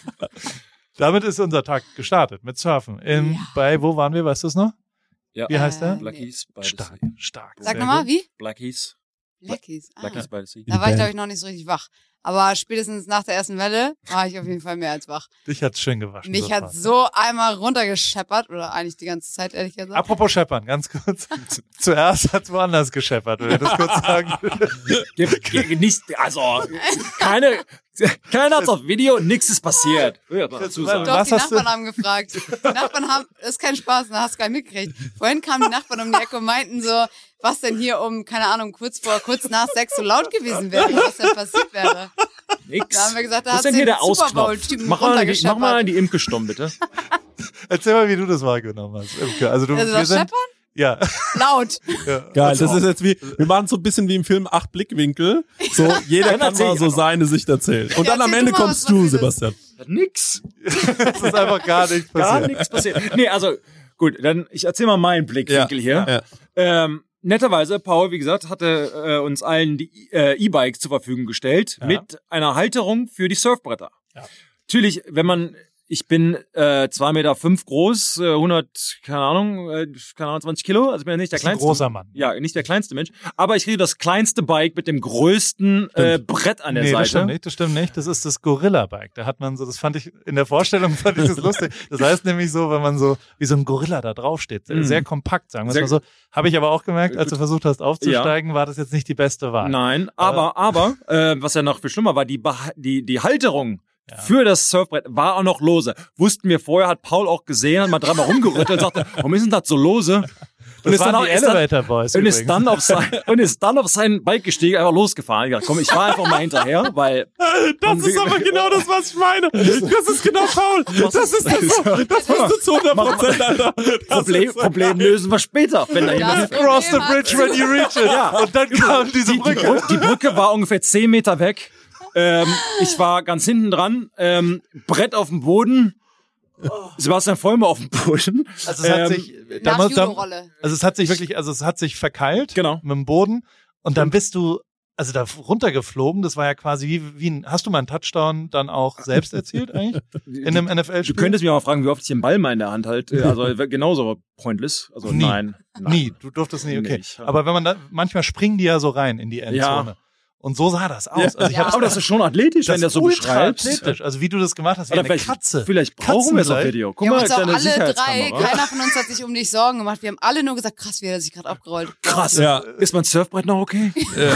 Damit ist unser Tag gestartet mit Surfen. In, Ja. Bei, wo waren wir, weißt du es noch? Ja. Wie heißt der? Äh, Blackies by the Stark, Sea. stark. Sag Sehr nochmal, gut. wie? Blackies. Blackies. Ah. Blackies by the Sea. Da war ich, Band. glaube ich, noch nicht so richtig wach. Aber spätestens nach der ersten Welle war ich auf jeden Fall mehr als wach. Dich hat's schön gewaschen. Mich sofort. hat so einmal runtergescheppert, oder eigentlich die ganze Zeit, ehrlich gesagt. Apropos Scheppern, ganz kurz. Zuerst hat's woanders gescheppert, wenn wir das kurz sagen. Ge- ge- nicht, also, keine, keiner hat's auf Video, nix ist passiert. Ja, dazu sagen. Doch, Was die hast du- Nachbarn haben gefragt. Die Nachbarn haben, das ist kein Spaß, da hast du gar nicht mitgekriegt. Vorhin kamen die Nachbarn um die Ecke und meinten so, was denn hier um, keine Ahnung, kurz vor, kurz nach sechs so laut gewesen wäre, was denn passiert wäre. Nix. Da haben wir gesagt, da Was hat ist denn hier den der Super Ausknopf? Bowl-Typen Mach mal, die, mach runtergescheppert. mal die Imke stumm, bitte. Erzähl mal, wie du das wahrgenommen hast, Imke. Also du, Also wir das sind, Scheppern? ja. Laut. ja. Geil, das ist jetzt wie, wir machen so ein bisschen wie im Film Acht Blickwinkel. So, jeder Dann kann erzähl mal ich so einfach. seine Sicht erzählen. Und Ja, dann am erzähl Ende du mal, kommst was du, passiert ist. Sebastian. Nix. Es ist einfach gar nichts Gar passiert. nichts passiert. Nee, also, gut, dann, ich erzähl mal meinen Blickwinkel hier. Ja. Ähm, netterweise, Paul, wie gesagt, hatte äh, uns allen die äh, E-Bikes zur Verfügung gestellt Ja. mit einer Halterung für die Surfbretter. Ja. Natürlich, wenn man, ich bin äh, zwei Meter fünf groß, äh, hundert, keine Ahnung, äh, keine Ahnung, zwanzig Kilo, also ich bin ja nicht der Das ist ein kleinste. großer Mann. Ja, nicht der kleinste Mensch, aber ich kriege das kleinste Bike mit dem größten äh, Brett an der Nee, das Seite. stimmt nicht, das stimmt nicht. Das ist das Gorilla-Bike. Da hat man so, das fand ich, in der Vorstellung fand ich das lustig. Das heißt nämlich so, wenn man so, wie so ein Gorilla da drauf steht. Mhm. Sehr kompakt, sagen wir es Sehr mal so. Habe ich aber auch gemerkt, als du versucht hast aufzusteigen, war das jetzt nicht die beste Wahl. Nein, aber, aber, äh, was ja noch viel schlimmer war, die, Beha- die, die Halterung Ja. für das Surfbrett war auch noch lose. Wussten wir vorher, hat Paul auch gesehen, hat mal dreimal rumgerüttelt und sagte, warum ist denn das so lose? Und Das waren die ist dann, Elevator Boys und ist übrigens. dann auf sein, und ist dann auf sein Bike gestiegen, einfach losgefahren. Ich dachte, komm, ich fahr einfach mal hinterher, weil, Das Und ist wir- aber genau das, was ich meine. Das ist genau Paul. Das ist das, das bist du zu hundert Prozent, Alter. Das Problem, ist so Problem lösen wir später, wenn da jemand Das Cross the Problem hat- bridge when you reach it. Ja. Und dann kam diese die, die, Brücke. Brücke, die Brücke war ungefähr zehn Meter weg. Ähm, ich war ganz hinten dran, ähm, Brett auf dem Boden. Sebastian Vollmer auf dem Boden. Also es hat Ähm, sich, Nach damals, dam- Judo-Rolle. also es hat sich wirklich, also es hat sich verkeilt. Genau. Mit dem Boden. Und dann bist du, also da runtergeflogen. Das war ja quasi wie, wie ein, hast du mal einen Touchdown dann auch selbst erzielt eigentlich? In einem N F Du L-Spiel? könntest mich auch mal fragen, wie oft ich den Ball mal in der Hand halte. Also genauso pointless. Also Nie. nein. nein. Nie, du durftest nie, okay. Nicht. Aber wenn man da, manchmal springen die ja so rein in die Endzone. Ja. Und so sah das aus. Ja. Also ich Ja. hab's- Aber das ist schon athletisch, wenn du das so ultra beschreibst. athletisch. Also wie du das gemacht hast, wie Oder eine vielleicht, Katze. vielleicht brauchen wir es auf Katzengleich. Video. Guck Wir haben mal, uns auch deine alle drei, Sicherheitskamera. keiner von uns hat sich um dich Sorgen gemacht. Wir haben alle nur gesagt, krass, wie hat er sich gerade abgerollt. Krass. Ja. Ist mein Surfbrett noch okay?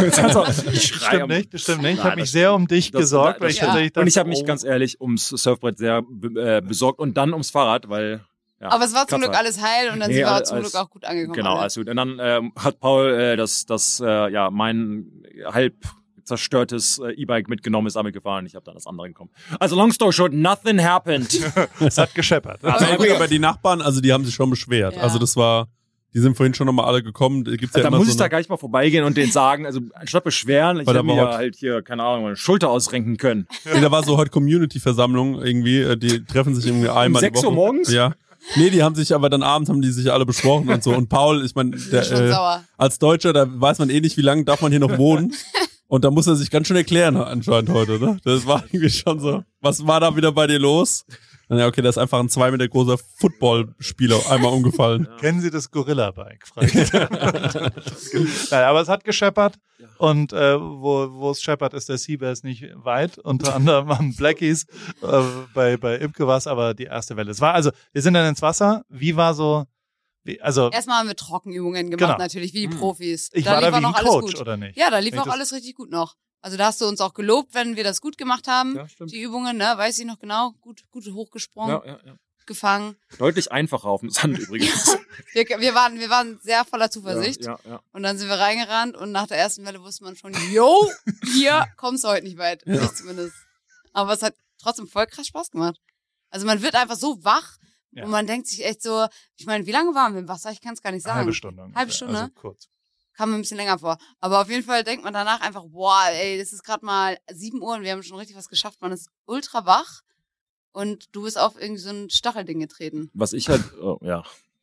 ich schrei Stimmt am- nicht, das stimmt nicht. Ich Nein, habe mich das- sehr um dich das- gesorgt, das- weil ich ja. tatsächlich dachte, Und ich habe mich oh, ganz ehrlich ums Surfbrett sehr be äh, besorgt und dann ums Fahrrad, weil ja, Aber es war zum Katze. Glück alles heil und dann Nee, sind wir alles- zum Glück auch gut angekommen. Genau, alle. alles gut. Und dann ähm, hat Paul äh, das, das äh, ja, mein halb zerstörtes äh, E-Bike mitgenommen, ist damit gefahren. Ich habe dann das andere gekommen. Also long story short, nothing happened. es hat gescheppert. Also gut, aber die Nachbarn, also die haben sich schon beschwert. Ja. Also das war, die sind vorhin schon nochmal alle gekommen. Da gibt's ja da immer muss so ich da eine, gar nicht mal vorbeigehen und denen sagen, also anstatt beschweren, ich Weil da hätte mir war ja heute- halt hier, keine Ahnung, meine Schulter ausrenken können. nee, da war so heute Community-Versammlung irgendwie. äh, Die treffen sich irgendwie einmal die sechs Woche. Uhr morgens? Ja. Nee, die haben sich aber dann abends haben die sich alle besprochen und so. Und Paul, ich meine, Ich bin der, schon äh, sauer. als Deutscher, da weiß man eh nicht, wie lange darf man hier noch wohnen. Und da muss er sich ganz schön erklären anscheinend heute, ne? Das war irgendwie schon so. Was war da wieder bei dir los? Ja, okay, da ist einfach ein zwei Meter großer Footballspieler einmal umgefallen. Kennen Sie das Gorilla-Bike? fragt er. Nein, aber es hat gescheppert und äh, wo, wo es scheppert, ist der Seabass nicht weit. Unter anderem am Blackies, äh, bei, bei Imke war es aber die erste Welle. Es war also, wir sind dann ins Wasser. Wie war so, wie, also Erstmal haben wir Trockenübungen gemacht, Genau. natürlich, wie die Profis. ich da war da lief wie auch ein noch alles Coach, gut. oder nicht? Ja, da lief Wenn ich auch das- alles richtig gut noch. Also da hast du uns auch gelobt, wenn wir das gut gemacht haben. Ja, stimmt. Die Übungen, ne, weiß ich noch genau. Gut, gut hochgesprungen, Ja, ja, ja. gefangen. Deutlich einfacher auf dem Sand übrigens. Wir, wir, waren, wir waren sehr voller Zuversicht. Ja, ja, ja. Und dann sind wir reingerannt und nach der ersten Welle wusste man schon, yo, hier kommst du heute nicht weit. Ja. Ich zumindest. Aber es hat trotzdem voll krass Spaß gemacht. Also man wird einfach so wach Ja. und man denkt sich echt so, ich meine, wie lange waren wir im Wasser? Ich kann es gar nicht sagen. Halbe Stunde. ungefähr, Halbe Stunde? Also kurz. Kam mir ein bisschen länger vor. Aber auf jeden Fall denkt man danach einfach, boah, ey, das ist gerade mal sieben Uhr und wir haben schon richtig was geschafft. Man ist ultra wach und du bist auf irgendwie so ein Stachelding getreten. Was ich halt, oh, ja.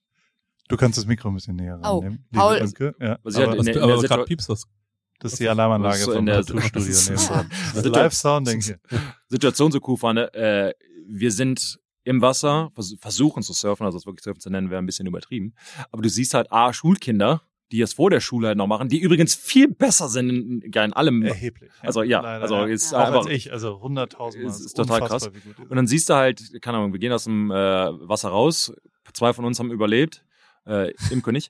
Du kannst das Mikro ein bisschen näher Oh, rannehmen. Paul- liebe Imke. Ja, Was ich halt aber in Was, der, in aber der gerade Situ- piepst was. das ist die Alarmanlage so vom in der- Tattoo-Studio das ist- nebenan. Das Situ- Live-Sounding hier. Situation so cool fand, äh, wir sind im Wasser, vers versuchen zu surfen, also das wirklich surfen zu nennen, wäre ein bisschen übertrieben. Aber du siehst halt A, Schulkinder, die es vor der Schule halt noch machen, die übrigens viel besser sind in, in, in allem. Erheblich. Also ja, Leider, also ja. ist Ja. Auch einfach, als ich, also hunderttausend Mal. Ist- ist total unfassbar, krass. wie gut und dann siehst du halt, keine Ahnung, wir gehen aus dem äh, Wasser raus, zwei von uns haben überlebt, äh, Imke nicht.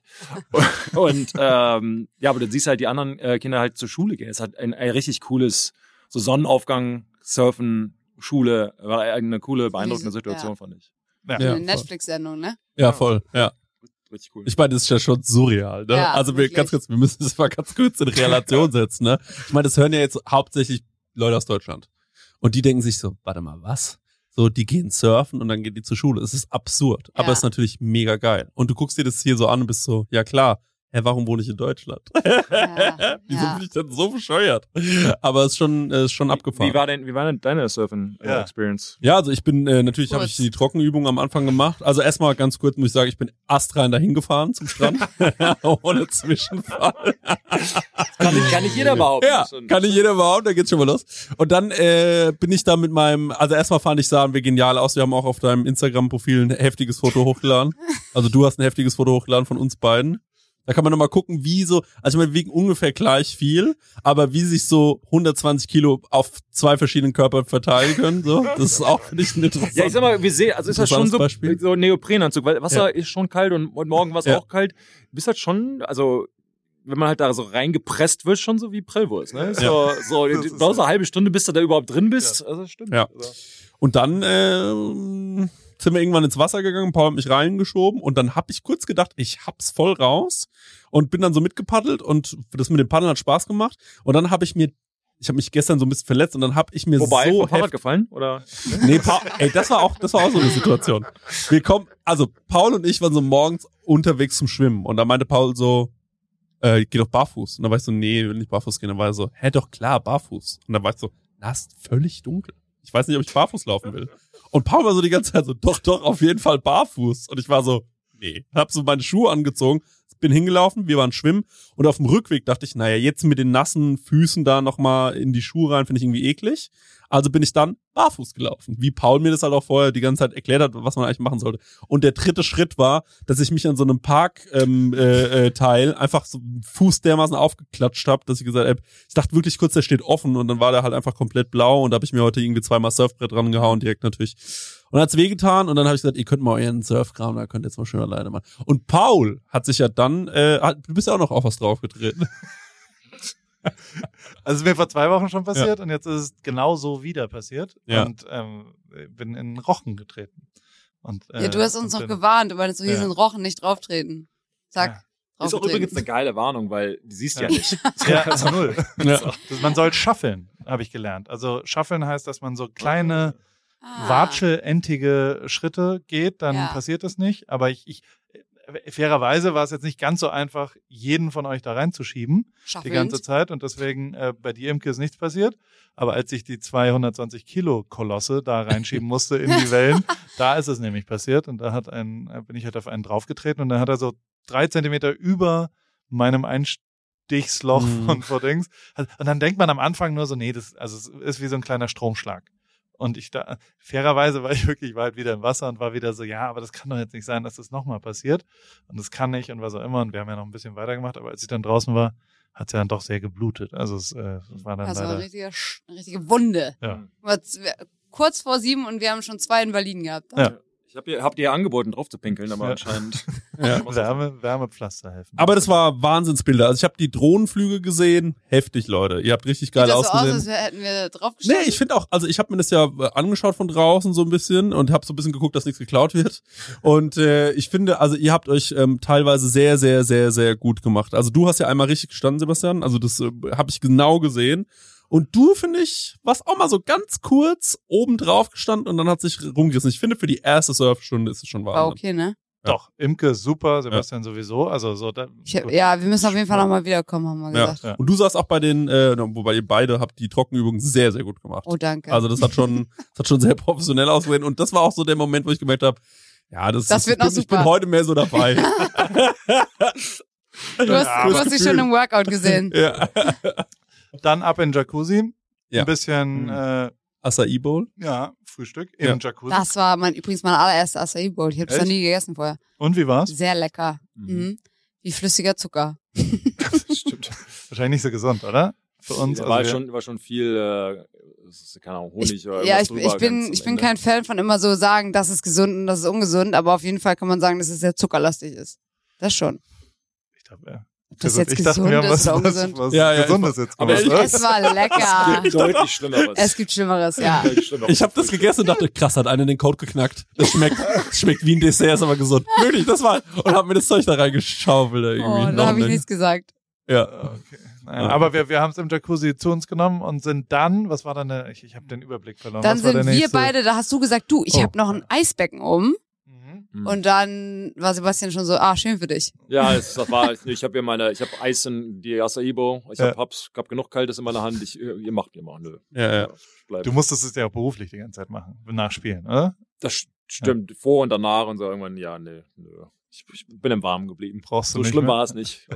Und ähm, ja, aber dann siehst du halt die anderen äh, Kinder halt zur Schule gehen. Es hat ein, ein richtig cooles, so Sonnenaufgang, Surfen, Schule, war eine coole, beeindruckende Situation, Ja. fand ich. Ja. Ja, Eine voll. Netflix-Sendung, ne? Ja, voll, ja. Richtig cool. Ich meine, das ist ja schon surreal, ne? Ja, also wir wirklich. ganz kurz, wir müssen das mal ganz kurz in Relation setzen, ne? Ich meine, das hören ja jetzt hauptsächlich Leute aus Deutschland. Und die denken sich so, warte mal, was? So, die gehen surfen und dann gehen die zur Schule. Es ist absurd, aber Ja. es ist natürlich mega geil. Und du guckst dir das hier so an und bist so, ja klar, hä, warum wohne ich in Deutschland? Ja, Wieso ja. bin ich denn so bescheuert? Aber es ist schon, es ist schon abgefahren. Wie war denn, wie war denn deine Surfen-Experience? Ja, also ich bin, äh, natürlich habe Kurz. ich die Trockenübung am Anfang gemacht. Also erstmal ganz kurz muss ich sagen, ich bin astrein dahin gefahren zum Strand. Ohne Zwischenfall. Kann, nicht, kann nicht jeder behaupten. Ja, kann nicht jeder behaupten, da geht's schon mal los. Und dann äh, bin ich da mit meinem, also erstmal fand ich, sahen wir genial aus. Wir haben auch auf deinem Instagram-Profil ein heftiges Foto hochgeladen. Also du hast ein heftiges Foto hochgeladen von uns beiden. Da kann man nochmal gucken, wie so, also ich meine, wir wiegen ungefähr gleich viel, aber wie sich so hundertzwanzig Kilo auf zwei verschiedenen Körpern verteilen können, so. Das ist auch, finde ich, ein interessant. Ja, ich sag mal, wir sehen, also ist das schon so, Interessantes Beispiel. so ein Neoprenanzug, weil Wasser Ja. ist schon kalt und, und morgen war es Ja. auch kalt. Du bist halt schon, also wenn man halt da so reingepresst wird, schon so wie Prellwurst, ne? So, so, Das du ist brauchst so. eine halbe Stunde, bis du da überhaupt drin bist. Also das stimmt. Ja. Also, Und dann ähm, sind wir irgendwann ins Wasser gegangen, Paul hat mich reingeschoben und dann hab ich kurz gedacht, ich hab's voll raus und bin dann so mitgepaddelt und das mit dem Paddeln hat Spaß gemacht und dann habe ich mir, ich habe mich gestern so ein bisschen verletzt und dann hab ich mir Wobei, so vom Fahrrad heftig, gefallen? Oder? nee, Paul, ey, das war auch, das war auch so eine Situation. Wir kommen, also Paul und ich waren so morgens unterwegs zum Schwimmen und da meinte Paul so, äh, geh doch barfuß. Und dann war ich so, nee, ich will nicht barfuß gehen. Dann war er so, hä, doch klar, barfuß. Und dann war ich so, na, ist völlig dunkel. Ich weiß nicht, ob ich barfuß laufen will. Und Paul war so die ganze Zeit so, doch, doch, auf jeden Fall barfuß. Und ich war so, nee. Hab so meine Schuhe angezogen. bin hingelaufen, wir waren schwimmen und auf dem Rückweg dachte ich, naja, jetzt mit den nassen Füßen da nochmal in die Schuhe rein, finde ich irgendwie eklig. Also bin ich dann barfuß gelaufen, wie Paul mir das halt auch vorher die ganze Zeit erklärt hat, was man eigentlich machen sollte. Und der dritte Schritt war, dass ich mich an so einem Parkteil ähm, äh, Teil einfach so Fuß dermaßen aufgeklatscht habe, dass ich gesagt habe, ich dachte wirklich kurz, der steht offen und dann war der halt einfach komplett blau und da habe ich mir heute irgendwie zweimal Surfbrett dran gehauen, direkt natürlich. Und dann hat's wehgetan und dann habe ich gesagt, ihr könnt mal euren Surfkram, da könnt ihr jetzt mal schön alleine machen. Und Paul hat sich ja dann, äh, hat, du bist ja auch noch auf was draufgetreten. Also ist mir vor zwei Wochen schon passiert Ja. und jetzt ist es genau so wieder passiert Ja. und ähm, bin in Rochen getreten. Und, äh, Ja, du hast uns und noch bin- gewarnt, du meinst so, hier Ja. sind Rochen, nicht drauftreten. Zack. Ja. Ist auch draufgetreten. übrigens eine geile Warnung, weil die siehst du ja, Ja. nicht. Ja, also null. Ja. Das, man soll schaffeln, habe ich gelernt. Also schaffeln heißt, dass man so kleine Ah. watschelentige Schritte geht, dann Ja. passiert das nicht. Aber ich, ich fairerweise war es jetzt nicht ganz so einfach, jeden von euch da reinzuschieben die Schaffelnd. ganze Zeit und deswegen äh, bei dir, Imke, ist nichts passiert. Aber als ich die zweihundertzwanzig Kilo Kolosse da reinschieben musste in die Wellen, da ist es nämlich passiert und da hat ein, bin ich halt auf einen draufgetreten und dann hat er so drei Zentimeter über meinem Einstichsloch Mhm. von vor Dings. Und dann denkt man am Anfang nur so, nee, das also es ist wie so ein kleiner Stromschlag. Und ich da, fairerweise war ich wirklich, war halt wieder im Wasser und war wieder so, ja, aber das kann doch jetzt nicht sein, dass das nochmal passiert. Und das kann nicht und was auch immer. Und wir haben ja noch ein bisschen weitergemacht, aber als ich dann draußen war, hat es ja dann doch sehr geblutet. Also es, äh, es war dann Also eine leider. richtige, Sch- eine richtige Wunde. Ja. Aber z- wir- Kurz vor sieben und wir haben schon zwei Invaliden gehabt. Ja. Ich hab ihr, habt ihr angeboten, drauf zu pinkeln, aber Ja. anscheinend. Ja. Wärme, Wärmepflaster helfen. Aber das war Wahnsinnsbilder. Also ich habe die Drohnenflüge gesehen. Heftig, Leute. Ihr habt richtig geil Sieht das so aus, ausgesehen. als wär- hätten wir Nee, draufgestellt? ich finde auch, also ich habe mir das ja äh, angeschaut von draußen so ein bisschen und habe so ein bisschen geguckt, dass nichts geklaut wird. Und äh, ich finde, also ihr habt euch ähm, teilweise sehr, sehr, sehr, sehr gut gemacht. Also du hast ja einmal richtig gestanden, Sebastian. Also das äh, habe ich genau gesehen. Und du, finde ich, warst auch mal so ganz kurz oben drauf gestanden und dann hat sich rumgerissen. Ich finde, für die erste Surfstunde ist es schon War Wahnsinn. okay, ne? Doch, Imke super, Sebastian sowieso. Also so da, Ich hab, ja, wir müssen auf jeden Fall nochmal wiederkommen, haben wir Ja. gesagt. Ja. Und du saßt auch bei den, äh, wobei ihr beide habt die Trockenübungen sehr, sehr gut gemacht. Oh, danke. Also das hat schon, das hat schon sehr professionell ausgesehen. Und das war auch so der Moment, wo ich gemerkt habe, ja, das, Das ist, wird ich, noch bin, ich bin super. heute mehr so dabei. du hast, Ja, du hast dich schon im Workout gesehen. Ja. dann ab in Jacuzzi. Ja. Ein bisschen, Mhm. äh, Acai Bowl. ja, Frühstück im Ja. Jacuzzi. Das war mein, übrigens mein allererster Acai Bowl. Ich habe das noch Echt? nie gegessen vorher. Und wie war's? Sehr lecker. Mhm. Mhm. Wie flüssiger Zucker. Stimmt. Wahrscheinlich nicht so gesund, oder? Für uns. war, wir- schon, war schon viel, äh, es ist, keine Ahnung, Honig Ich, oder ja, irgendwas ich, drüber ich bin, ganz am ich bin Ende. kein Fan von immer so sagen, das ist gesund und das ist ungesund, aber auf jeden Fall kann man sagen, dass es sehr zuckerlastig ist. Das schon. Ich glaub, ja. Ob das Sehr jetzt gut. Ich dachte, gesund wir haben was, ist oder was, ungesund. was Ja, ja, Gesundes jetzt aber gemacht. ich- Es war lecker. Es gibt deutlich Schlimmeres. Es gibt Schlimmeres, ja. Deutlich Schlimmeres. Ich habe das gegessen und dachte, krass, hat einer den Code geknackt. Das schmeckt, schmeckt wie ein Dessert, ist aber gesund. Wirklich, das war, und hab mir das Zeug da reingeschaufelt da irgendwie. Oh, Noch da habe ich eine- nichts gesagt. Ja. Okay. Naja, aber wir, wir haben es im Jacuzzi zu uns genommen und sind dann, was war dann der, ich, ich habe den Überblick verloren. Dann was war sind der wir nächste? beide, da hast du gesagt, du, ich Oh. habe noch ein Eisbecken oben. Mhm. Mhm. Und dann war Sebastian schon so, ah, schön für dich. Ja, es, das war, ich habe hier meine, ich habe Eis in die Acai-Bowl, ich Ja. hab, hab's, hab genug Kaltes in meiner Hand, ich, ihr macht, ihr macht, nö. Ja, ja. Ich bleib. Du musstest es ja auch beruflich die ganze Zeit machen, nachspielen, oder? Das st- stimmt, vor und danach und so irgendwann, ja, nee, nö. Ich, ich bin im Warmen geblieben. Brauchst du So nicht schlimm mehr. war es nicht.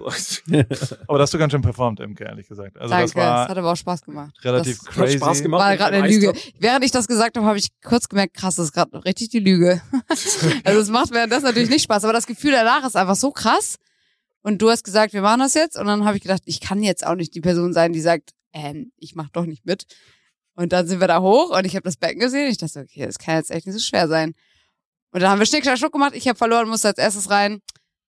Aber da hast du ganz schön performt, Imke, ehrlich gesagt. Also Danke, das war es hat aber auch Spaß gemacht. relativ das crazy. Hat Spaß gemacht. war wenn ich gerade am eine Eis Lüge. drauf- Während ich das gesagt habe, habe ich kurz gemerkt, krass, das ist gerade richtig die Lüge. Also es macht mir das natürlich nicht Spaß, aber das Gefühl danach ist einfach so krass. Und du hast gesagt, wir machen das jetzt. Und dann habe ich gedacht, ich kann jetzt auch nicht die Person sein, die sagt, ähm, ich mach doch nicht mit. Und dann sind wir da hoch und ich habe das Becken gesehen. Ich dachte, okay, das kann jetzt echt nicht so schwer sein. Und dann haben wir Schnick, Schnack, Schnuck gemacht. Ich habe verloren, musste als erstes rein.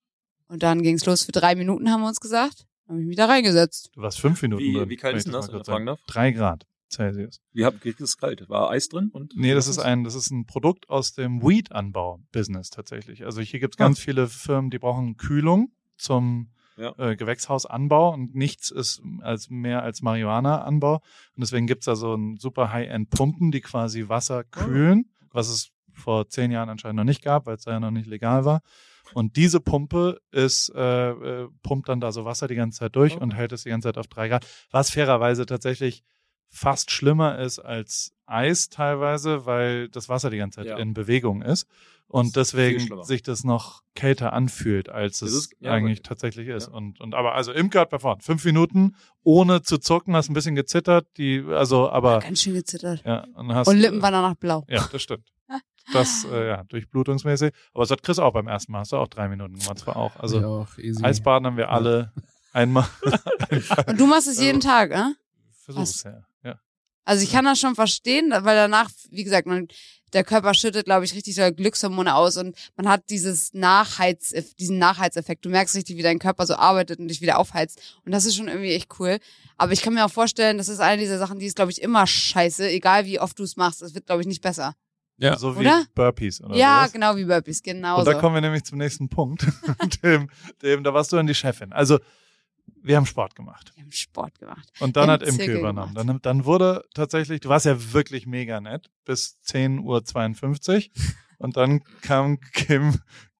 Und dann ging's los. Für drei Minuten haben wir uns gesagt. Dann habe ich mich da reingesetzt. Du warst fünf Minuten Wie, drin. wie kalt wenn ist ich denn das, mal wenn kurz ich fragen sagen. darf? Drei Grad Celsius. Wie habt ihr es kalt? War Eis drin? Und Nee, das ist ein, das ist ein Produkt aus dem Weed-Anbau-Business tatsächlich. Also hier gibt's ganz viele Firmen, die brauchen Kühlung zum Ja. äh, Gewächshausanbau und nichts ist als mehr als Marihuana-Anbau. Und deswegen gibt's da so ein super High-End-Pumpen, die quasi Wasser kühlen, was es vor zehn Jahren anscheinend noch nicht gab, weil es da ja noch nicht legal war. Und diese Pumpe ist, äh, äh, pumpt dann da so Wasser die ganze Zeit durch Okay. und hält es die ganze Zeit auf drei Grad. Was fairerweise tatsächlich fast schlimmer ist als Eis teilweise, weil das Wasser die ganze Zeit Ja. in Bewegung ist und Das ist viel deswegen schlimmer. sich das noch kälter anfühlt, als Das es ist- ja, eigentlich aber- tatsächlich ist. ja. Und, und aber also Imke hat performt. Fünf Minuten ohne zu zucken, hast ein bisschen gezittert, die, also aber Ganz schön gezittert. ja, und hast Und Lippen waren danach blau. ja, das stimmt. Das, äh, ja, durchblutungsmäßig. Aber das hat Chris auch beim ersten Mal. Hast du auch drei Minuten gemacht. Zwar auch. Also ja, auch easy. Eisbaden haben wir alle einmal. Und du machst es jeden Tag, ne? Versuch's, ja. ja. Also ich kann das schon verstehen, weil danach, wie gesagt, man, der Körper schüttet, glaube ich, richtig so Glückshormone aus und man hat dieses Nachheiz, diesen Nachheizeffekt. Du merkst richtig, wie dein Körper so arbeitet und dich wieder aufheizt. Und das ist schon irgendwie echt cool. Aber ich kann mir auch vorstellen, das ist eine dieser Sachen, die ist, glaube ich, immer scheiße, egal wie oft du es machst. Es wird, glaube ich, nicht besser. Ja. So wie Oder? Burpees oder Ja, sowas. genau wie Burpees, genau Und da so. kommen wir nämlich zum nächsten Punkt. dem, dem, da warst du dann die Chefin. Also, wir haben Sport gemacht. Wir haben Sport gemacht. Und dann Wir hat haben Imke Zirkel übernommen. gemacht. Dann, dann wurde tatsächlich, du warst ja wirklich mega nett, bis zehn Uhr zweiundfünfzig. Und dann kam Kim,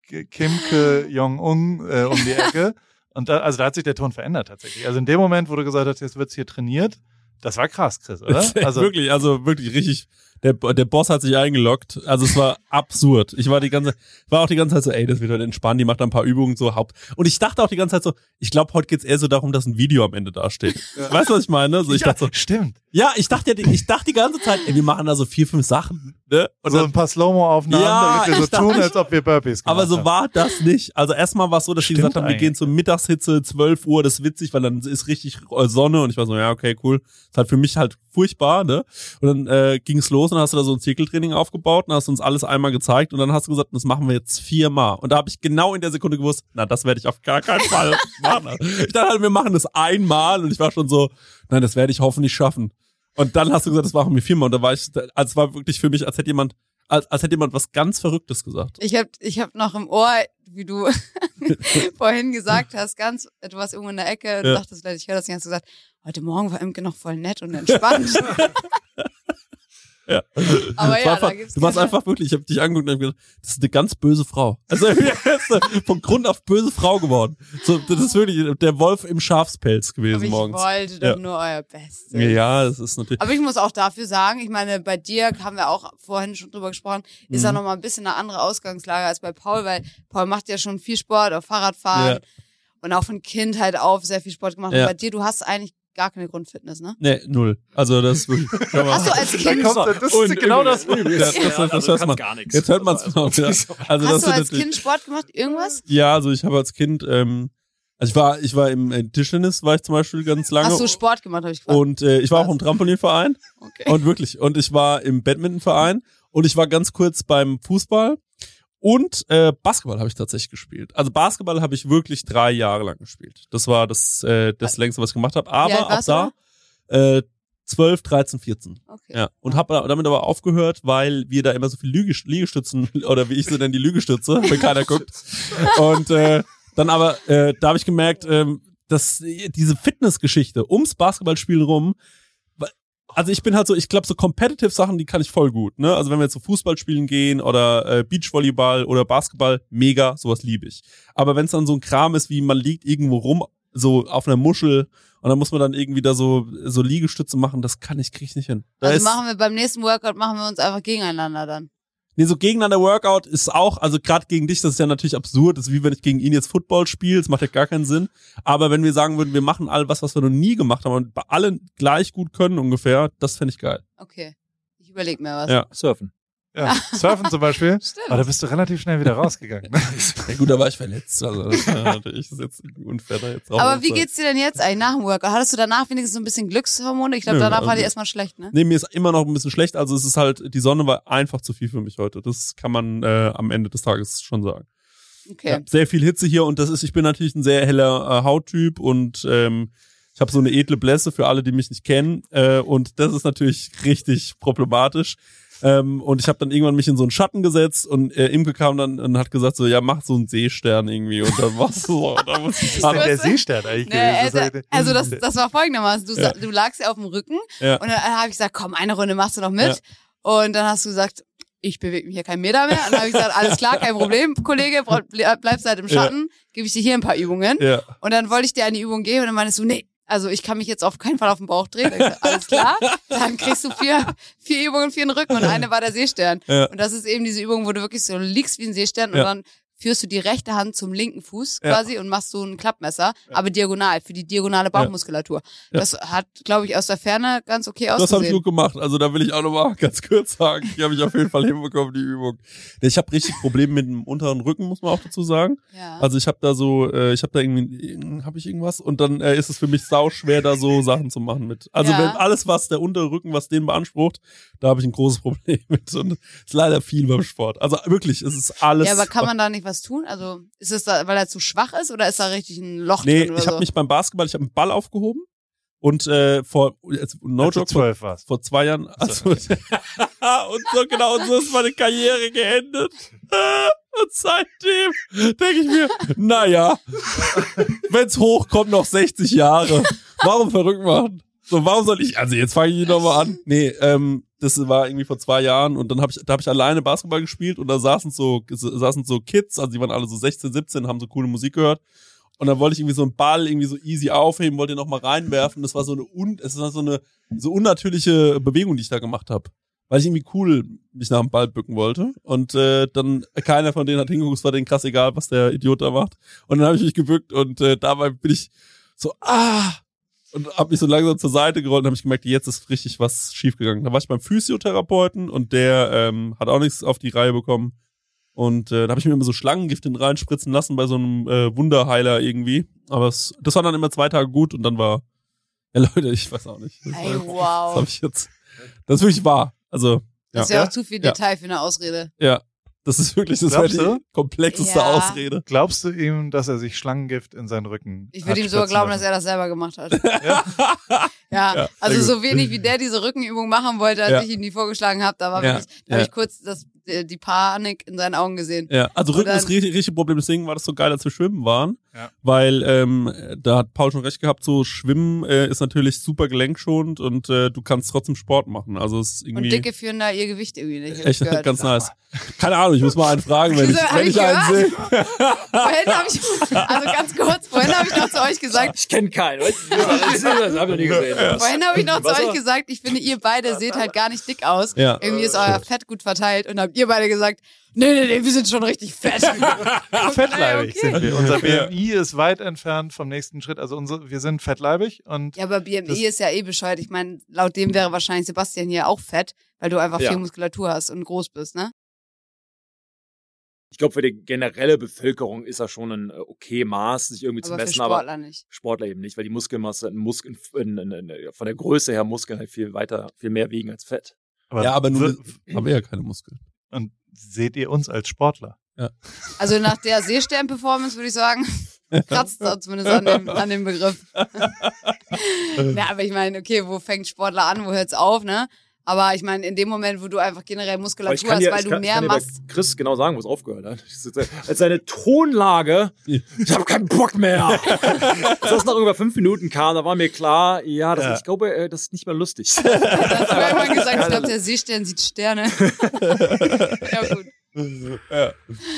Kimke Jong-un äh, um die Ecke. Und da, also da hat sich der Ton verändert tatsächlich. Also in dem Moment, wo du gesagt hast, jetzt wird's hier trainiert, das war krass, Chris, oder? Also, wirklich, also wirklich richtig. Der, der Boss hat sich eingeloggt. Also es war absurd. Ich war die ganze, war auch die ganze Zeit so, ey, das wird heute entspannen. Die macht da ein paar Übungen so Haupt. Und ich dachte auch die ganze Zeit so, ich glaube, heute geht's eher so darum, dass ein Video am Ende dasteht. Ja. Weißt du, was ich meine? So, ich ja, dachte so, stimmt. ja, ich dachte, ich dachte die ganze Zeit, ey, wir machen da so vier, fünf Sachen. Ne? Und So dann, ein paar Slow-Mo-Aufnahmen, Ja, damit wir so ich dachte- tun, als ob wir Burpees gemacht aber so haben. war das nicht. Also erstmal war es so, dass die Stimmt gesagt haben, wir eigentlich. gehen zur Mittagshitze, zwölf Uhr, das ist witzig, weil dann ist richtig äh, Sonne und ich war so, ja, okay, cool. Ist halt für mich halt furchtbar, ne? Und dann äh, ging es los und dann hast du da so ein Zirkeltraining aufgebaut und hast uns alles einmal gezeigt und dann hast du gesagt, das machen wir jetzt viermal. Und da habe ich genau in der Sekunde gewusst, na, das werde ich auf gar keinen Fall machen. Ich dachte halt, wir machen das einmal und ich war schon so, nein, das werde ich hoffentlich schaffen. Und dann hast du gesagt, das machen wir viermal und da war ich, also es war wirklich für mich, als hätte jemand Als, als hätte jemand was ganz Verrücktes gesagt. Ich hab, ich hab noch im Ohr, wie du vorhin gesagt hast, ganz, du warst irgendwo in der Ecke und Ja. dachtest vielleicht, ich höre das nicht, hast du gesagt, heute Morgen war Imke noch voll nett und entspannt. Ja. Aber Es ja, war einfach, da gibt's du warst keine- einfach wirklich, ich habe dich angeguckt und hab gesagt, das ist eine ganz böse Frau. Also er ist von Grund auf böse Frau geworden. So, das ist wirklich der Wolf im Schafspelz gewesen Aber ich morgens. wollte doch Ja. nur euer Bestes. Ja, das ist natürlich. Aber ich muss auch dafür sagen, ich meine, bei dir haben wir auch vorhin schon drüber gesprochen, ist Mhm. ja nochmal ein bisschen eine andere Ausgangslage als bei Paul, weil Paul macht ja schon viel Sport, auf Fahrradfahren Ja. und auch von Kindheit auf sehr viel Sport gemacht. Ja. Und bei dir, du hast eigentlich gar keine Grundfitness, ne? Nee, null. Also das ist wirklich. Hast du als Da Kind, kommt, das ist genau das. Ja, das, das, das, das hört man. gar nichts. Jetzt hört man es noch. Ja. Also das hast du sind als natürlich- Kind Sport gemacht? Irgendwas? Ja, also ich habe als Kind, ähm, also ich war, ich war im äh, Tischtennis, war ich zum Beispiel ganz lange. Hast du Sport gemacht, habe ich gefragt. Und äh, ich war auch im Trampolinverein. Okay. Und wirklich. Und ich war im Badmintonverein. Und ich war ganz kurz beim Fußball. Und äh, Basketball habe ich tatsächlich gespielt. Also Basketball habe ich wirklich drei Jahre lang gespielt. Das war das, äh, das längste, was ich gemacht habe. Wie alt Aber auch warst du da äh, zwölf, dreizehn, vierzehn. Okay. Ja. Und habe damit aber aufgehört, weil wir da immer so viel Lüge, Liegestützen, oder wie ich sie nenne, die Lügestütze, wenn keiner guckt. Und äh, dann aber, äh, da habe ich gemerkt, ähm, dass diese Fitnessgeschichte ums Basketballspielen rum, also ich bin halt so, ich glaube so competitive Sachen, die kann ich voll gut, ne? Also wenn wir jetzt so Fußball spielen gehen oder äh, Beachvolleyball oder Basketball, mega, sowas liebe ich. Aber wenn es dann so ein Kram ist, wie man liegt irgendwo rum, so auf einer Muschel und dann muss man dann irgendwie da so so Liegestütze machen, das kann ich, krieg ich nicht hin. Da Also ist, machen wir beim nächsten Workout, machen wir uns einfach gegeneinander dann. nee, so gegeneinander Workout ist auch, also gerade gegen dich, das ist ja natürlich absurd, das ist wie wenn ich gegen ihn jetzt Football spiele, das macht ja gar keinen Sinn. Aber wenn wir sagen würden, wir machen all was, was wir noch nie gemacht haben und bei allen gleich gut können ungefähr, das fände ich geil. Okay. Ich überlege mir was. Ja. Surfen. Ja, Surfen zum Beispiel. Stimmt. Aber da bist du relativ schnell wieder rausgegangen. Ne? Ja gut, da war ich verletzt, also das war natürlich das ist jetzt irgendwie unfair da jetzt drauf Aber wie zu sein. geht's dir denn jetzt eigentlich nach dem Workout? Hattest du danach wenigstens so ein bisschen Glückshormone? Ich glaube, Nö, danach war also- die erstmal schlecht, ne? Nee, mir ist immer noch ein bisschen schlecht, also es ist halt, die Sonne war einfach zu viel für mich heute. Das kann man äh, am Ende des Tages schon sagen. Okay. Ja, sehr viel Hitze hier und das ist, ich bin natürlich ein sehr heller äh, Hauttyp und ähm, ich habe so eine edle Blässe für alle, die mich nicht kennen äh, und das ist natürlich richtig problematisch. Ähm, und ich habe dann irgendwann mich in so einen Schatten gesetzt und äh, Imke kam dann und hat gesagt so, ja, mach so einen Seestern irgendwie und dann war's so, da muss ich Was ist dann, denn der Seestern eigentlich Nee, gewesen? also, also das, das war folgendermaßen. Du, sa- Ja. du lagst ja auf dem Rücken Ja. und dann habe ich gesagt, komm, eine Runde machst du noch mit. Und dann hast du gesagt, ich bewege mich hier keinen Meter mehr. Und dann habe ich gesagt, alles klar, kein Problem, Kollege, ble- bleibst halt im Schatten, gebe ich dir hier ein paar Übungen. ja, Und dann wollte ich dir eine Übung geben und dann meinst du, nee, also ich kann mich jetzt auf keinen Fall auf den Bauch drehen. Ich sag, alles klar, dann kriegst du vier, vier Übungen für den Rücken und eine war der Seestern. Ja. Und das ist eben diese Übung, wo du wirklich so liegst wie ein Seestern und Ja. dann führst du die rechte Hand zum linken Fuß Ja. quasi und machst so ein Klappmesser, aber diagonal, für die diagonale Bauchmuskulatur. Ja. Das hat, glaube ich, aus der Ferne ganz okay Das habe ich ausgesehen. gut gemacht. Also da will ich auch nochmal ganz kurz sagen. Die habe ich auf jeden Fall hinbekommen, die Übung. Ich habe richtig Probleme mit dem unteren Rücken, muss man auch dazu sagen. Ja. Also ich habe da so, äh, ich habe da irgendwie, habe ich irgendwas und dann äh, ist es für mich sau schwer, da so Sachen zu machen mit. Also Ja. wenn alles, was der untere Rücken, was den beansprucht, da habe ich ein großes Problem mit. Und es ist leider viel beim Sport. Also wirklich, es ist alles. Ja, aber kann man da nicht was tun? Also ist es da, weil er zu schwach ist oder ist da richtig ein Loch Nee, drin oder ich habe so? mich beim Basketball, ich habe einen Ball aufgehoben und äh, vor, jetzt, no Als du joke, vor, zwölf warst. vor zwei Jahren, also, und so genau, und so ist meine Karriere geendet. Und seitdem denke ich mir, naja, wenn's hochkommt, noch sechzig Jahre. Warum verrückt machen? So, warum soll ich, also jetzt fange ich nochmal an. Nee, ähm, das war irgendwie vor zwei Jahren und dann habe ich, da habe ich alleine Basketball gespielt und da saßen so, saßen so Kids, also die waren alle so sechzehn, siebzehn, haben so coole Musik gehört. Und dann wollte ich irgendwie so einen Ball irgendwie so easy aufheben, wollte ihn noch mal reinwerfen. Das war so eine un, es war so eine so unnatürliche Bewegung, die ich da gemacht habe, weil ich irgendwie cool mich nach dem Ball bücken wollte. Und äh, dann keiner von denen hat hingeguckt, es war denen krass egal, was der Idiot da macht. Und dann habe ich mich gebückt und äh, dabei bin ich so ah und habe mich so langsam zur Seite gerollt und habe ich gemerkt, jetzt ist richtig was schiefgegangen. Da war ich beim Physiotherapeuten und der ähm, hat auch nichts auf die Reihe bekommen. Und äh, da habe ich mir immer so Schlangengift in reinspritzen lassen bei so einem äh, Wunderheiler irgendwie. Aber es, das war dann immer zwei Tage gut und dann war, ja Leute, ich weiß auch nicht. Das, Ey, war- wow. das habe ich jetzt, das ist wirklich wahr. Also, Das ist ja, ja Ja? auch zu viel Ja. Detail für eine Ausrede. ja, das ist wirklich, das wäre Glaubst die du? komplexeste Ja. Ausrede. Glaubst du ihm, dass er sich Schlangengift in seinen Rücken Ich hat würde ihm sogar spritzen glauben, dass lassen? er das selber gemacht hat. Ja? Ja, Ja, also sehr so gut. wenig wie der diese Rückenübung machen wollte, als Ja. ich ihm die vorgeschlagen habe, da war Ja, wirklich, da ja. habe ich kurz das, äh, die Panik in seinen Augen gesehen. Ja, also Und Rücken dann- ist richtig, richtig Problem. Deswegen war das so geil, als wir schwimmen waren. Ja. Weil ähm, da hat Paul schon recht gehabt, so Schwimmen äh, ist natürlich super gelenkschonend und äh, du kannst trotzdem Sport machen. Also es ist Und irgendwie Dicke führen da ihr Gewicht irgendwie nicht. hab ich echt gehört. ganz nice. Keine Ahnung, ich muss mal einen fragen, wenn ich, Wieso, hab wenn ich ich einen sehe. Vorhin habe ich, also ganz kurz, vorhin habe ich noch zu euch gesagt, Ich kenne keinen. Weißt du, das habe ich noch nie gesehen. vorhin habe ich noch zu Was euch war- gesagt, ich finde, ihr beide seht halt gar nicht dick aus. Ja. Irgendwie ist euer Fett gut verteilt und habt ihr beide gesagt, nee, nee, nee, wir sind schon richtig fett. Fettleibig Okay. sind wir. Unser B M I ist weit entfernt vom nächsten Schritt. Also unsere, wir sind fettleibig und Ja, aber B M I Das- ist ja eh bescheuert. Ich meine, laut dem wäre wahrscheinlich Sebastian hier auch fett, weil du einfach Ja. viel Muskulatur hast und groß bist, ne? Ich glaube, für die generelle Bevölkerung ist das schon ein äh, okay Maß, sich irgendwie zu Aber für messen, aber Sportler nicht. Sportler eben nicht, weil die Muskelmasse in Muskeln, in, in, in, von der Größe her Muskeln halt viel weiter, viel mehr wiegen als Fett. Ja, aber nur w- haben wir ja keine Muskeln. und seht ihr uns als Sportler? Also nach der Seestern-Performance würde ich sagen, kratzt da zumindest an dem, an dem Begriff. Ja, aber ich meine, okay, wo fängt Sportler an, wo hört's auf, ne? Aber ich meine, in dem Moment, wo du einfach generell Aber ich Muskulatur kann hast, dir, weil ich du kann, ich mehr kann dir bei machst. Chris genau sagen, wo es aufgehört hat. Als seine Tonlage, ich habe keinen Bock mehr. Als das nach über fünf Minuten kam, da war mir klar, ja, das, Ja. ich glaube, äh, das ist nicht mehr lustig. Da hast du irgendwann gesagt, ich glaube, der Seestern sieht Sterne. Ja, gut. Ja.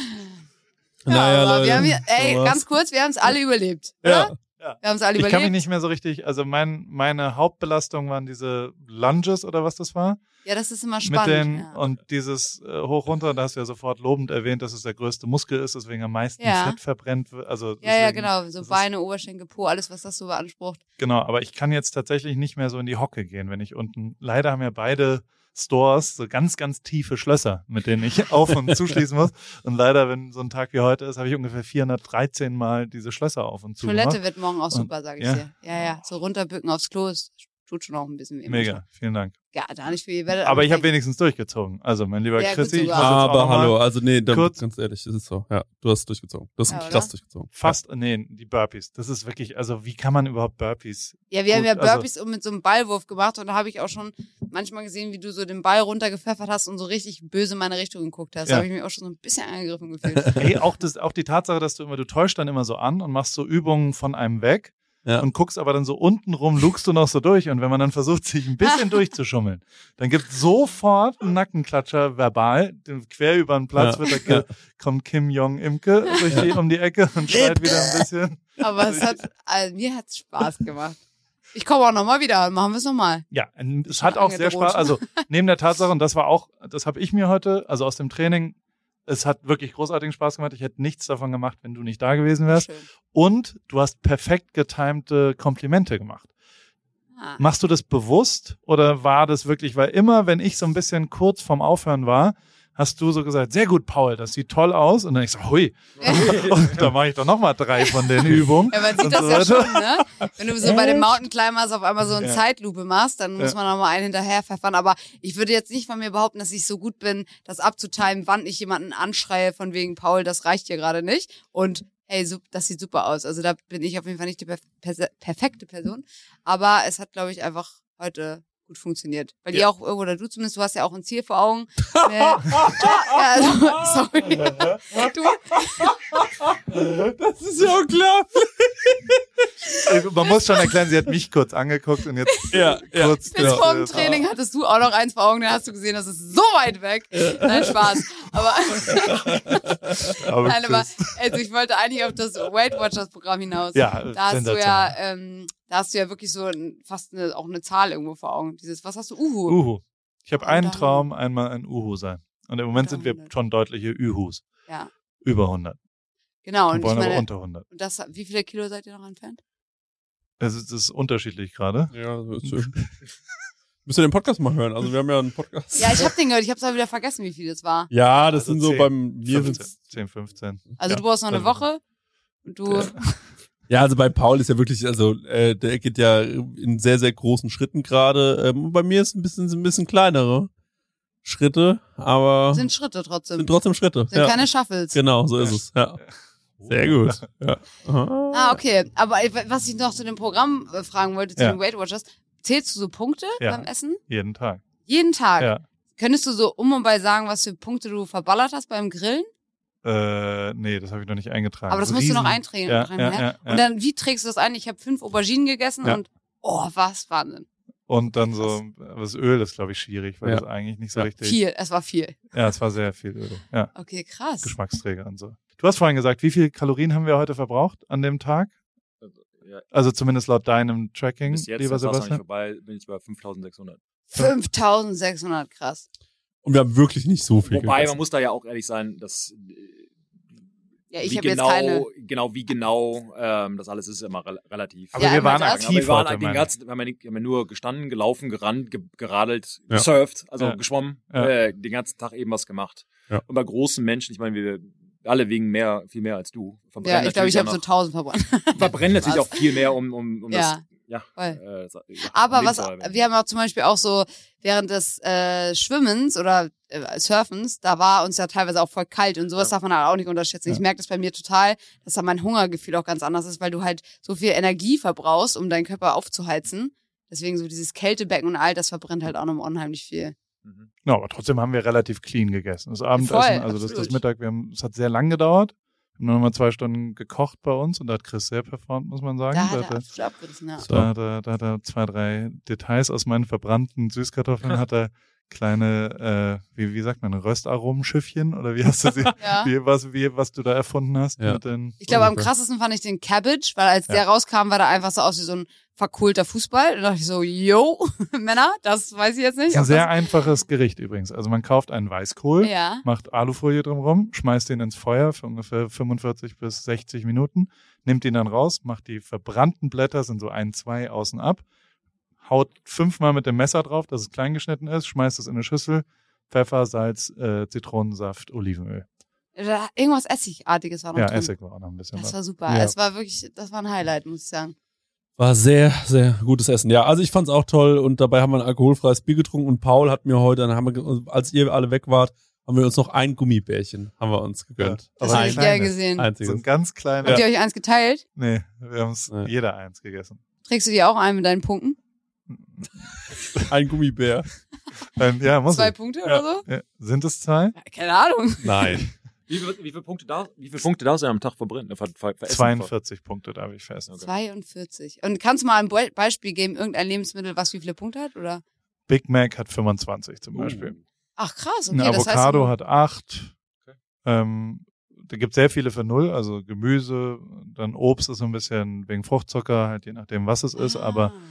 Ja, aber wir haben hier, ey, so war's. ganz kurz, wir haben es alle überlebt, oder? Ja. Wir haben es alle Ich kann mich überlebt. nicht mehr so richtig, also mein, meine Hauptbelastung waren diese Lunges oder was das war. Ja, das ist immer Mit spannend. den, ja. und dieses äh, hoch runter, da hast du ja sofort lobend erwähnt, dass es der größte Muskel ist, deswegen am meisten Ja. Fett verbrennt wird. Also ja, ja, deswegen- genau. So das ist- Beine, Oberschenkel, Po, alles, was das so beansprucht. Genau, aber ich kann jetzt tatsächlich nicht mehr so in die Hocke gehen, wenn ich unten, leider haben ja beide Stores so ganz, ganz tiefe Schlösser, mit denen ich auf- und zuschließen muss. Und leider, wenn so ein Tag wie heute ist, habe ich ungefähr vierhundertdreizehn Mal diese Schlösser auf und zu Toilette gemacht. wird morgen auch Und- super, sage ich ja. dir. Ja, ja. So runterbücken aufs Klo, ist, tut schon auch ein bisschen weh. Mega, vielen Dank. Ja, da nicht viel. Ihr werdet Aber ich habe denken, wenigstens durchgezogen. Also, mein lieber Ja, gut Chrissy, ich muss sogar. jetzt auch Aber noch mal hallo, also nee, dann, kurz- ganz ehrlich, das ist so. Ja, du hast durchgezogen. Du hast Ja, krass oder? durchgezogen. fast, nee, die Burpees. Das ist wirklich, also wie kann man überhaupt Burpees? Ja, wir haben Gut, ja also- Burpees mit so einem Ballwurf gemacht und da habe ich auch schon manchmal gesehen, wie du so den Ball runtergepfeffert hast und so richtig böse in meine Richtung geguckt hast. Da Ja. habe ich mich auch schon so ein bisschen angegriffen gefühlt. Ey, auch, das, auch die Tatsache, dass du immer, du täuschst dann immer so an und machst so Übungen von einem weg. Ja. Und guckst aber dann so unten rum, lugst du noch so durch. Und wenn man dann versucht, sich ein bisschen durchzuschummeln, dann gibt sofort einen Nackenklatscher verbal. Quer über den Platz Ja. wird da, ge- kommt Kim Jong Imke durch die, um die Ecke und schreit wieder ein bisschen. Aber es hat, also, mir hat's Spaß gemacht. Ich komme auch nochmal wieder, machen wir es nochmal. Ja, es hat auch sehr Spaß, also neben der Tatsache, und das war auch, das habe ich mir heute, also aus dem Training, es hat wirklich großartigen Spaß gemacht. Ich hätte nichts davon gemacht, wenn du nicht da gewesen wärst. Schön. Und du hast perfekt getimte Komplimente gemacht. Ah. Machst du das bewusst oder war das wirklich, weil immer, wenn ich so ein bisschen kurz vorm Aufhören war, hast du so gesagt, sehr gut, Paul, das sieht toll aus. Und dann ich so, hui, und da mache ich doch nochmal drei von den Übungen. Ja, man sieht und das so ja weiter. schon, ne? Wenn du so bei den Mountain Climbers auf einmal so eine Ja. Zeitlupe machst, dann muss Ja. man nochmal einen hinterher pfeffern. Aber ich würde jetzt nicht von mir behaupten, dass ich so gut bin, das abzutimen, wann ich jemanden anschreie von wegen, Paul, das reicht hier gerade nicht. Und hey, sup- das sieht super aus. Also da bin ich auf jeden Fall nicht die perf- perse- perfekte Person. Aber es hat, glaube ich, einfach heute gut funktioniert. Weil ihr auch, oder du zumindest, du hast ja auch ein Ziel vor Augen. äh, ja, also, sorry. Du, Das ist ja auch klar. Man muss schon erklären, sie hat mich kurz angeguckt und jetzt Ja, ja. kurz. bis das, vor dem äh, Training hattest du auch noch eins vor Augen, dann hast du gesehen, das ist so weit weg. Nein, Spaß. Aber, Aber nein, aber das- also ich wollte eigentlich auf das Weight Watchers Programm hinaus. Ja, Da hast du sensationell. ja, ähm, da hast du ja wirklich so ein, fast eine, auch eine Zahl irgendwo vor Augen. Dieses, was hast du? Uhu. Uhu. Ich habe einen Unter Traum, einmal ein Uhu sein. Und im Moment Unter sind wir hundert. schon deutliche Ühus. Ja, Über hundert. genau. Wir Und ich wollen aber meine, unter hundert. und das, wie viele Kilo seid ihr noch entfernt? Es ist, es ist unterschiedlich gerade. Ja, so ist es. Müsst ihr den Podcast mal hören? Also wir haben ja einen Podcast. Ja, ich habe den gehört, ich habe es aber wieder vergessen, wie viel das war. Ja, das Also sind so zehn, beim wir fünfzehn, sind zehn, fünfzehn. Also Ja, du brauchst noch eine dann- Woche und du, Ja, also bei Paul ist ja wirklich, also äh, der geht ja in sehr, sehr großen Schritten gerade. Ähm, bei mir ist ein bisschen, sind ein bisschen kleinere Schritte, aber sind Schritte trotzdem. sind trotzdem Schritte. Sind Ja. keine Shuffles. Genau, so ist es. Ja. Sehr gut. Ja. Aha. Ah, okay. Aber was ich noch zu dem Programm äh, fragen wollte, zu Ja. den Weight Watchers, zählst du so Punkte Ja. beim Essen? Jeden Tag. Jeden Tag? Ja. Könntest du so um und bei sagen, was für Punkte du verballert hast beim Grillen? Äh, nee, das habe ich noch nicht eingetragen. Aber das So musst du noch riesen- eintragen. Ja, dran, ja, hä? ja, ja. Und dann, wie trägst du das ein? Ich habe fünf Auberginen gegessen Ja. und oh, was Wahnsinn. Und dann so, das Öl ist, glaube ich, schwierig, weil Ja. das eigentlich nicht so Ja. richtig. Viel, es war viel. Ja, es war sehr viel Öl. Ja, Okay, krass. Geschmacksträger und so. Du hast vorhin gesagt, wie viel Kalorien haben wir heute verbraucht an dem Tag? Ja, Also zumindest laut deinem Tracking, bis jetzt, lieber das war's noch nicht Sebastian. vorbei, bin ich bei fünftausendsechshundert. fünftausendsechshundert, krass. Und wir haben wirklich nicht so viel Wobei, man gegessen. muss da ja auch ehrlich sein, dass äh, Ja, ich wie habe genau, jetzt keine. genau, wie genau ähm, das alles ist immer re relativ. Aber Ja, wir immer waren das. Aber aktiv wir waren heute, den meine ganzen, wir haben ja nicht- wir haben ja nur gestanden, gelaufen, gerannt, ge geradelt, Ja. gesurft, also Ja. geschwommen, Ja. äh, den ganzen Tag eben was gemacht. Ja. Und bei großen Menschen, ich meine, wir alle wegen mehr, viel mehr als du. verbrennen Ja, ich glaube, ich natürlich habe so auch tausend verbrannt. noch- verbrennen natürlich Was? auch viel mehr, um, um, um Ja. das, ja, Voll. äh, sa- ja, Aber um was, Lebensdauer- wir haben auch zum Beispiel auch so während des äh, Schwimmens oder äh, Surfens, da war uns ja teilweise auch voll kalt und sowas Ja. darf man halt auch nicht unterschätzen. Ich Ja. merke das bei mir total, dass da mein Hungergefühl auch ganz anders ist, weil du halt so viel Energie verbrauchst, um deinen Körper aufzuheizen. Deswegen so dieses Kältebecken und all das verbrennt halt auch noch unheimlich viel. Mhm. Ja, aber trotzdem haben wir relativ clean gegessen. Das Abendessen, Voll, also das, das absolut. Mittag, wir haben, es hat sehr lang gedauert. Wir haben nochmal zwei Stunden gekocht bei uns und da hat Chris sehr performt, muss man sagen. Da Da hat hat er er, absolut abgerissen, ja. So. da, da, da hat er zwei, drei Details aus meinen verbrannten Süßkartoffeln, hat er kleine, äh, wie, wie sagt man, Röstaromenschiffchen oder wie hast du sie, Ja. wie, was, wie, was du da erfunden hast Ja. mit den, Ich glaube, am Ungefähr. krassesten fand ich den Cabbage, weil als Ja. der rauskam, war der einfach so aus wie so ein verkohlter Fußball. Da dachte ich so, yo, Männer, das weiß ich jetzt das nicht. ist ein ob sehr einfaches Gericht übrigens. Also man kauft einen Weißkohl, das, ja. macht Alufolie drumherum, schmeißt den ins Feuer für ungefähr fünfundvierzig bis sechzig Minuten, nimmt ihn dann raus, macht die verbrannten Blätter, sind so ein, zwei außen ab, haut fünfmal mit dem Messer drauf, dass es klein geschnitten ist, schmeißt es in eine Schüssel, Pfeffer, Salz, äh, Zitronensaft, Olivenöl. Da- Irgendwas Essigartiges war noch Ja, drin. Essig war auch noch ein bisschen Das was. war super. Ja. Es war wirklich, das war ein Highlight, muss ich sagen. War sehr, sehr gutes Essen. Ja, also ich fand's auch toll und dabei haben wir ein alkoholfreies Bier getrunken und Paul hat mir heute, dann haben wir, ge- als ihr alle weg wart, haben wir uns noch ein Gummibärchen, haben wir uns gegönnt. Das Aber hätte ich kleine. gern gesehen. So Einziges. ein ganz kleiner. Habt ihr euch eins geteilt? Nee, wir haben es Ja. jeder eins gegessen. Trägst du dir auch ein mit deinen Punkten? Ein Gummibär. Ähm, ja, muss Zwei ich. Punkte Ja. oder so? Ja. Sind es zwei? Ja, keine Ahnung. Nein. Wie, viel, wie viele Punkte da, wie viele Punkte darfst du am Tag verbrennen? Ver, ver, veressen? zweiundvierzig Punkte darf ich fest. zweiundvierzig. Und kannst du mal ein Be- Beispiel geben, irgendein Lebensmittel, was wie viele Punkte hat? Oder? Big Mac hat fünfundzwanzig zum Beispiel. Uh. Ach krass, okay. Ein das Avocado heißt, hat acht. Okay. Ähm, da gibt es sehr viele für null, also Gemüse, dann Obst ist so ein bisschen wegen Fruchtzucker, halt je nachdem, was es ist, Ah. aber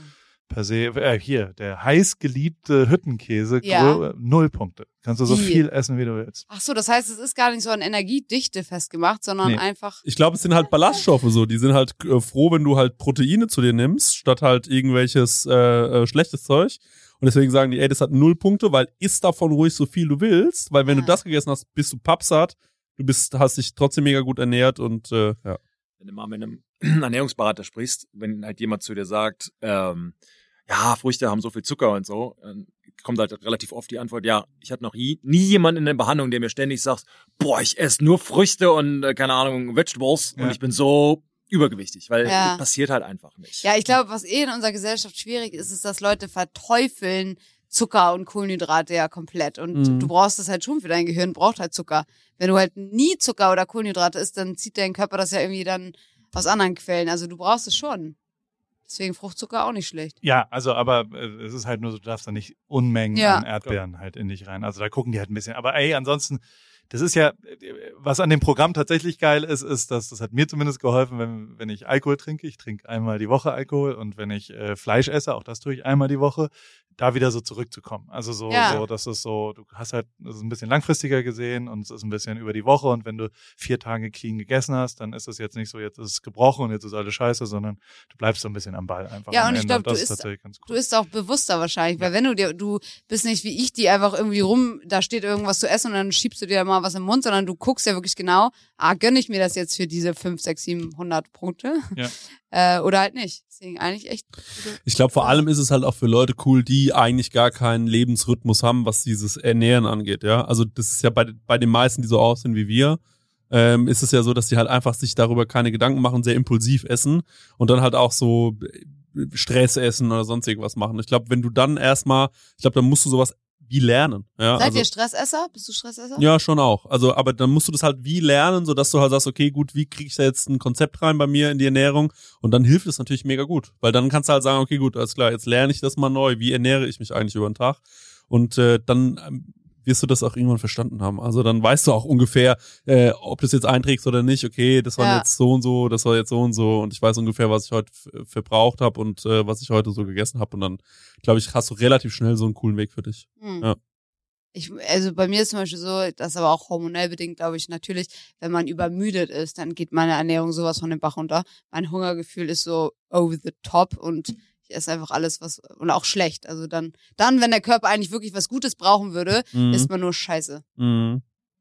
per se, äh, hier, der heiß geliebte Hüttenkäse, Ja. grö- null Punkte. Kannst du so Wie? viel essen, wie du willst. Ach so, das heißt, es ist gar nicht so an Energiedichte festgemacht, sondern Nee. einfach. Ich glaube, es sind halt Ballaststoffe so. Die sind halt äh, froh, wenn du halt Proteine zu dir nimmst, statt halt irgendwelches äh, äh, schlechtes Zeug. Und deswegen sagen die, ey, das hat null Punkte, weil isst davon ruhig so viel du willst, weil wenn Ah. du das gegessen hast, bist du pappsatt, du bist, hast dich trotzdem mega gut ernährt und äh, ja. Wenn du mal mit einem Ernährungsberater sprichst, wenn halt jemand zu dir sagt, ähm, ja, Früchte haben so viel Zucker und so, dann kommt halt relativ oft die Antwort, ja, ich hatte noch nie, nie jemanden in der Behandlung, der mir ständig sagt, boah, ich esse nur Früchte und, äh, keine Ahnung, Vegetables Ja. und ich bin so übergewichtig, weil Ja. das passiert halt einfach nicht. Ja, ich glaube, was eh in unserer Gesellschaft schwierig ist, ist, dass Leute verteufeln Zucker und Kohlenhydrate ja komplett. Und Mhm. du brauchst das halt schon für dein Gehirn, braucht halt Zucker. Wenn du halt nie Zucker oder Kohlenhydrate isst, dann zieht dein Körper das ja irgendwie dann aus anderen Quellen. Also du brauchst es schon. Deswegen Fruchtzucker auch nicht schlecht. Ja, also aber äh, es ist halt nur so, du darfst da nicht Unmengen Ja. an Erdbeeren halt in dich rein. Also da gucken die halt ein bisschen. Aber ey, ansonsten, das ist ja, was an dem Programm tatsächlich geil ist, ist, dass das hat mir zumindest geholfen, wenn, wenn ich Alkohol trinke. Ich trinke einmal die Woche Alkohol und wenn ich äh, Fleisch esse, auch das tue ich einmal die Woche, da wieder so zurückzukommen. Also so, Ja. so, das ist so, du hast halt, das ist ein bisschen langfristiger gesehen und es ist ein bisschen über die Woche und wenn du vier Tage clean gegessen hast, dann ist es jetzt nicht so, jetzt ist es gebrochen und jetzt ist alles scheiße, sondern du bleibst so ein bisschen am Ball einfach. Ja, am und ich Ende. glaub, das du ist isst- tatsächlich ganz Du cool. isst auch bewusster wahrscheinlich, weil wenn du dir, du bist nicht wie ich, die einfach irgendwie rum, da steht irgendwas zu essen und dann schiebst du dir mal was im Mund, sondern du guckst ja wirklich genau, ah, gönne ich mir das jetzt für diese fünf, sechs, siebenhundert Punkte? Ja. Äh, oder halt nicht. Deswegen eigentlich echt. Ich glaube, vor allem ist es halt auch für Leute cool, die eigentlich gar keinen Lebensrhythmus haben, was dieses Ernähren angeht, ja. Also das ist ja bei, bei den meisten, die so aussehen wie wir, ähm, ist es ja so, dass die halt einfach sich darüber keine Gedanken machen, sehr impulsiv essen und dann halt auch so Stress essen oder sonst irgendwas machen. Ich glaube, wenn du dann erstmal, ich glaube, dann musst du sowas wie lernen. Ja, Seid also, ihr Stressesser? Bist du Stressesser? ja, schon auch. Also, aber dann musst du das halt wie lernen, so dass du halt sagst, okay, gut, wie kriege ich da jetzt ein Konzept rein bei mir in die Ernährung? Und dann hilft es natürlich mega gut, weil dann kannst du halt sagen, okay, gut, alles klar, jetzt lerne ich das mal neu. Wie ernähre ich mich eigentlich über den Tag? Und äh, dann ähm, wirst du das auch irgendwann verstanden haben. Also dann weißt du auch ungefähr, äh, ob du es jetzt einträgst oder nicht. Okay, das war Ja. jetzt so und so, das war jetzt so und so. Und ich weiß ungefähr, was ich heute f- verbraucht habe und äh, was ich heute so gegessen habe. Und dann, glaube ich, hast du relativ schnell so einen coolen Weg für dich. Hm. Ja. Ich, also bei mir ist zum Beispiel so, das ist aber auch hormonell bedingt, glaube ich, natürlich, wenn man übermüdet ist, dann geht meine Ernährung sowas von den Bach runter. Mein Hungergefühl ist so over the top und ich esse einfach alles, was, und auch schlecht. Also dann, dann, wenn der Körper eigentlich wirklich was Gutes brauchen würde, Mhm. isst man nur Scheiße. Mhm.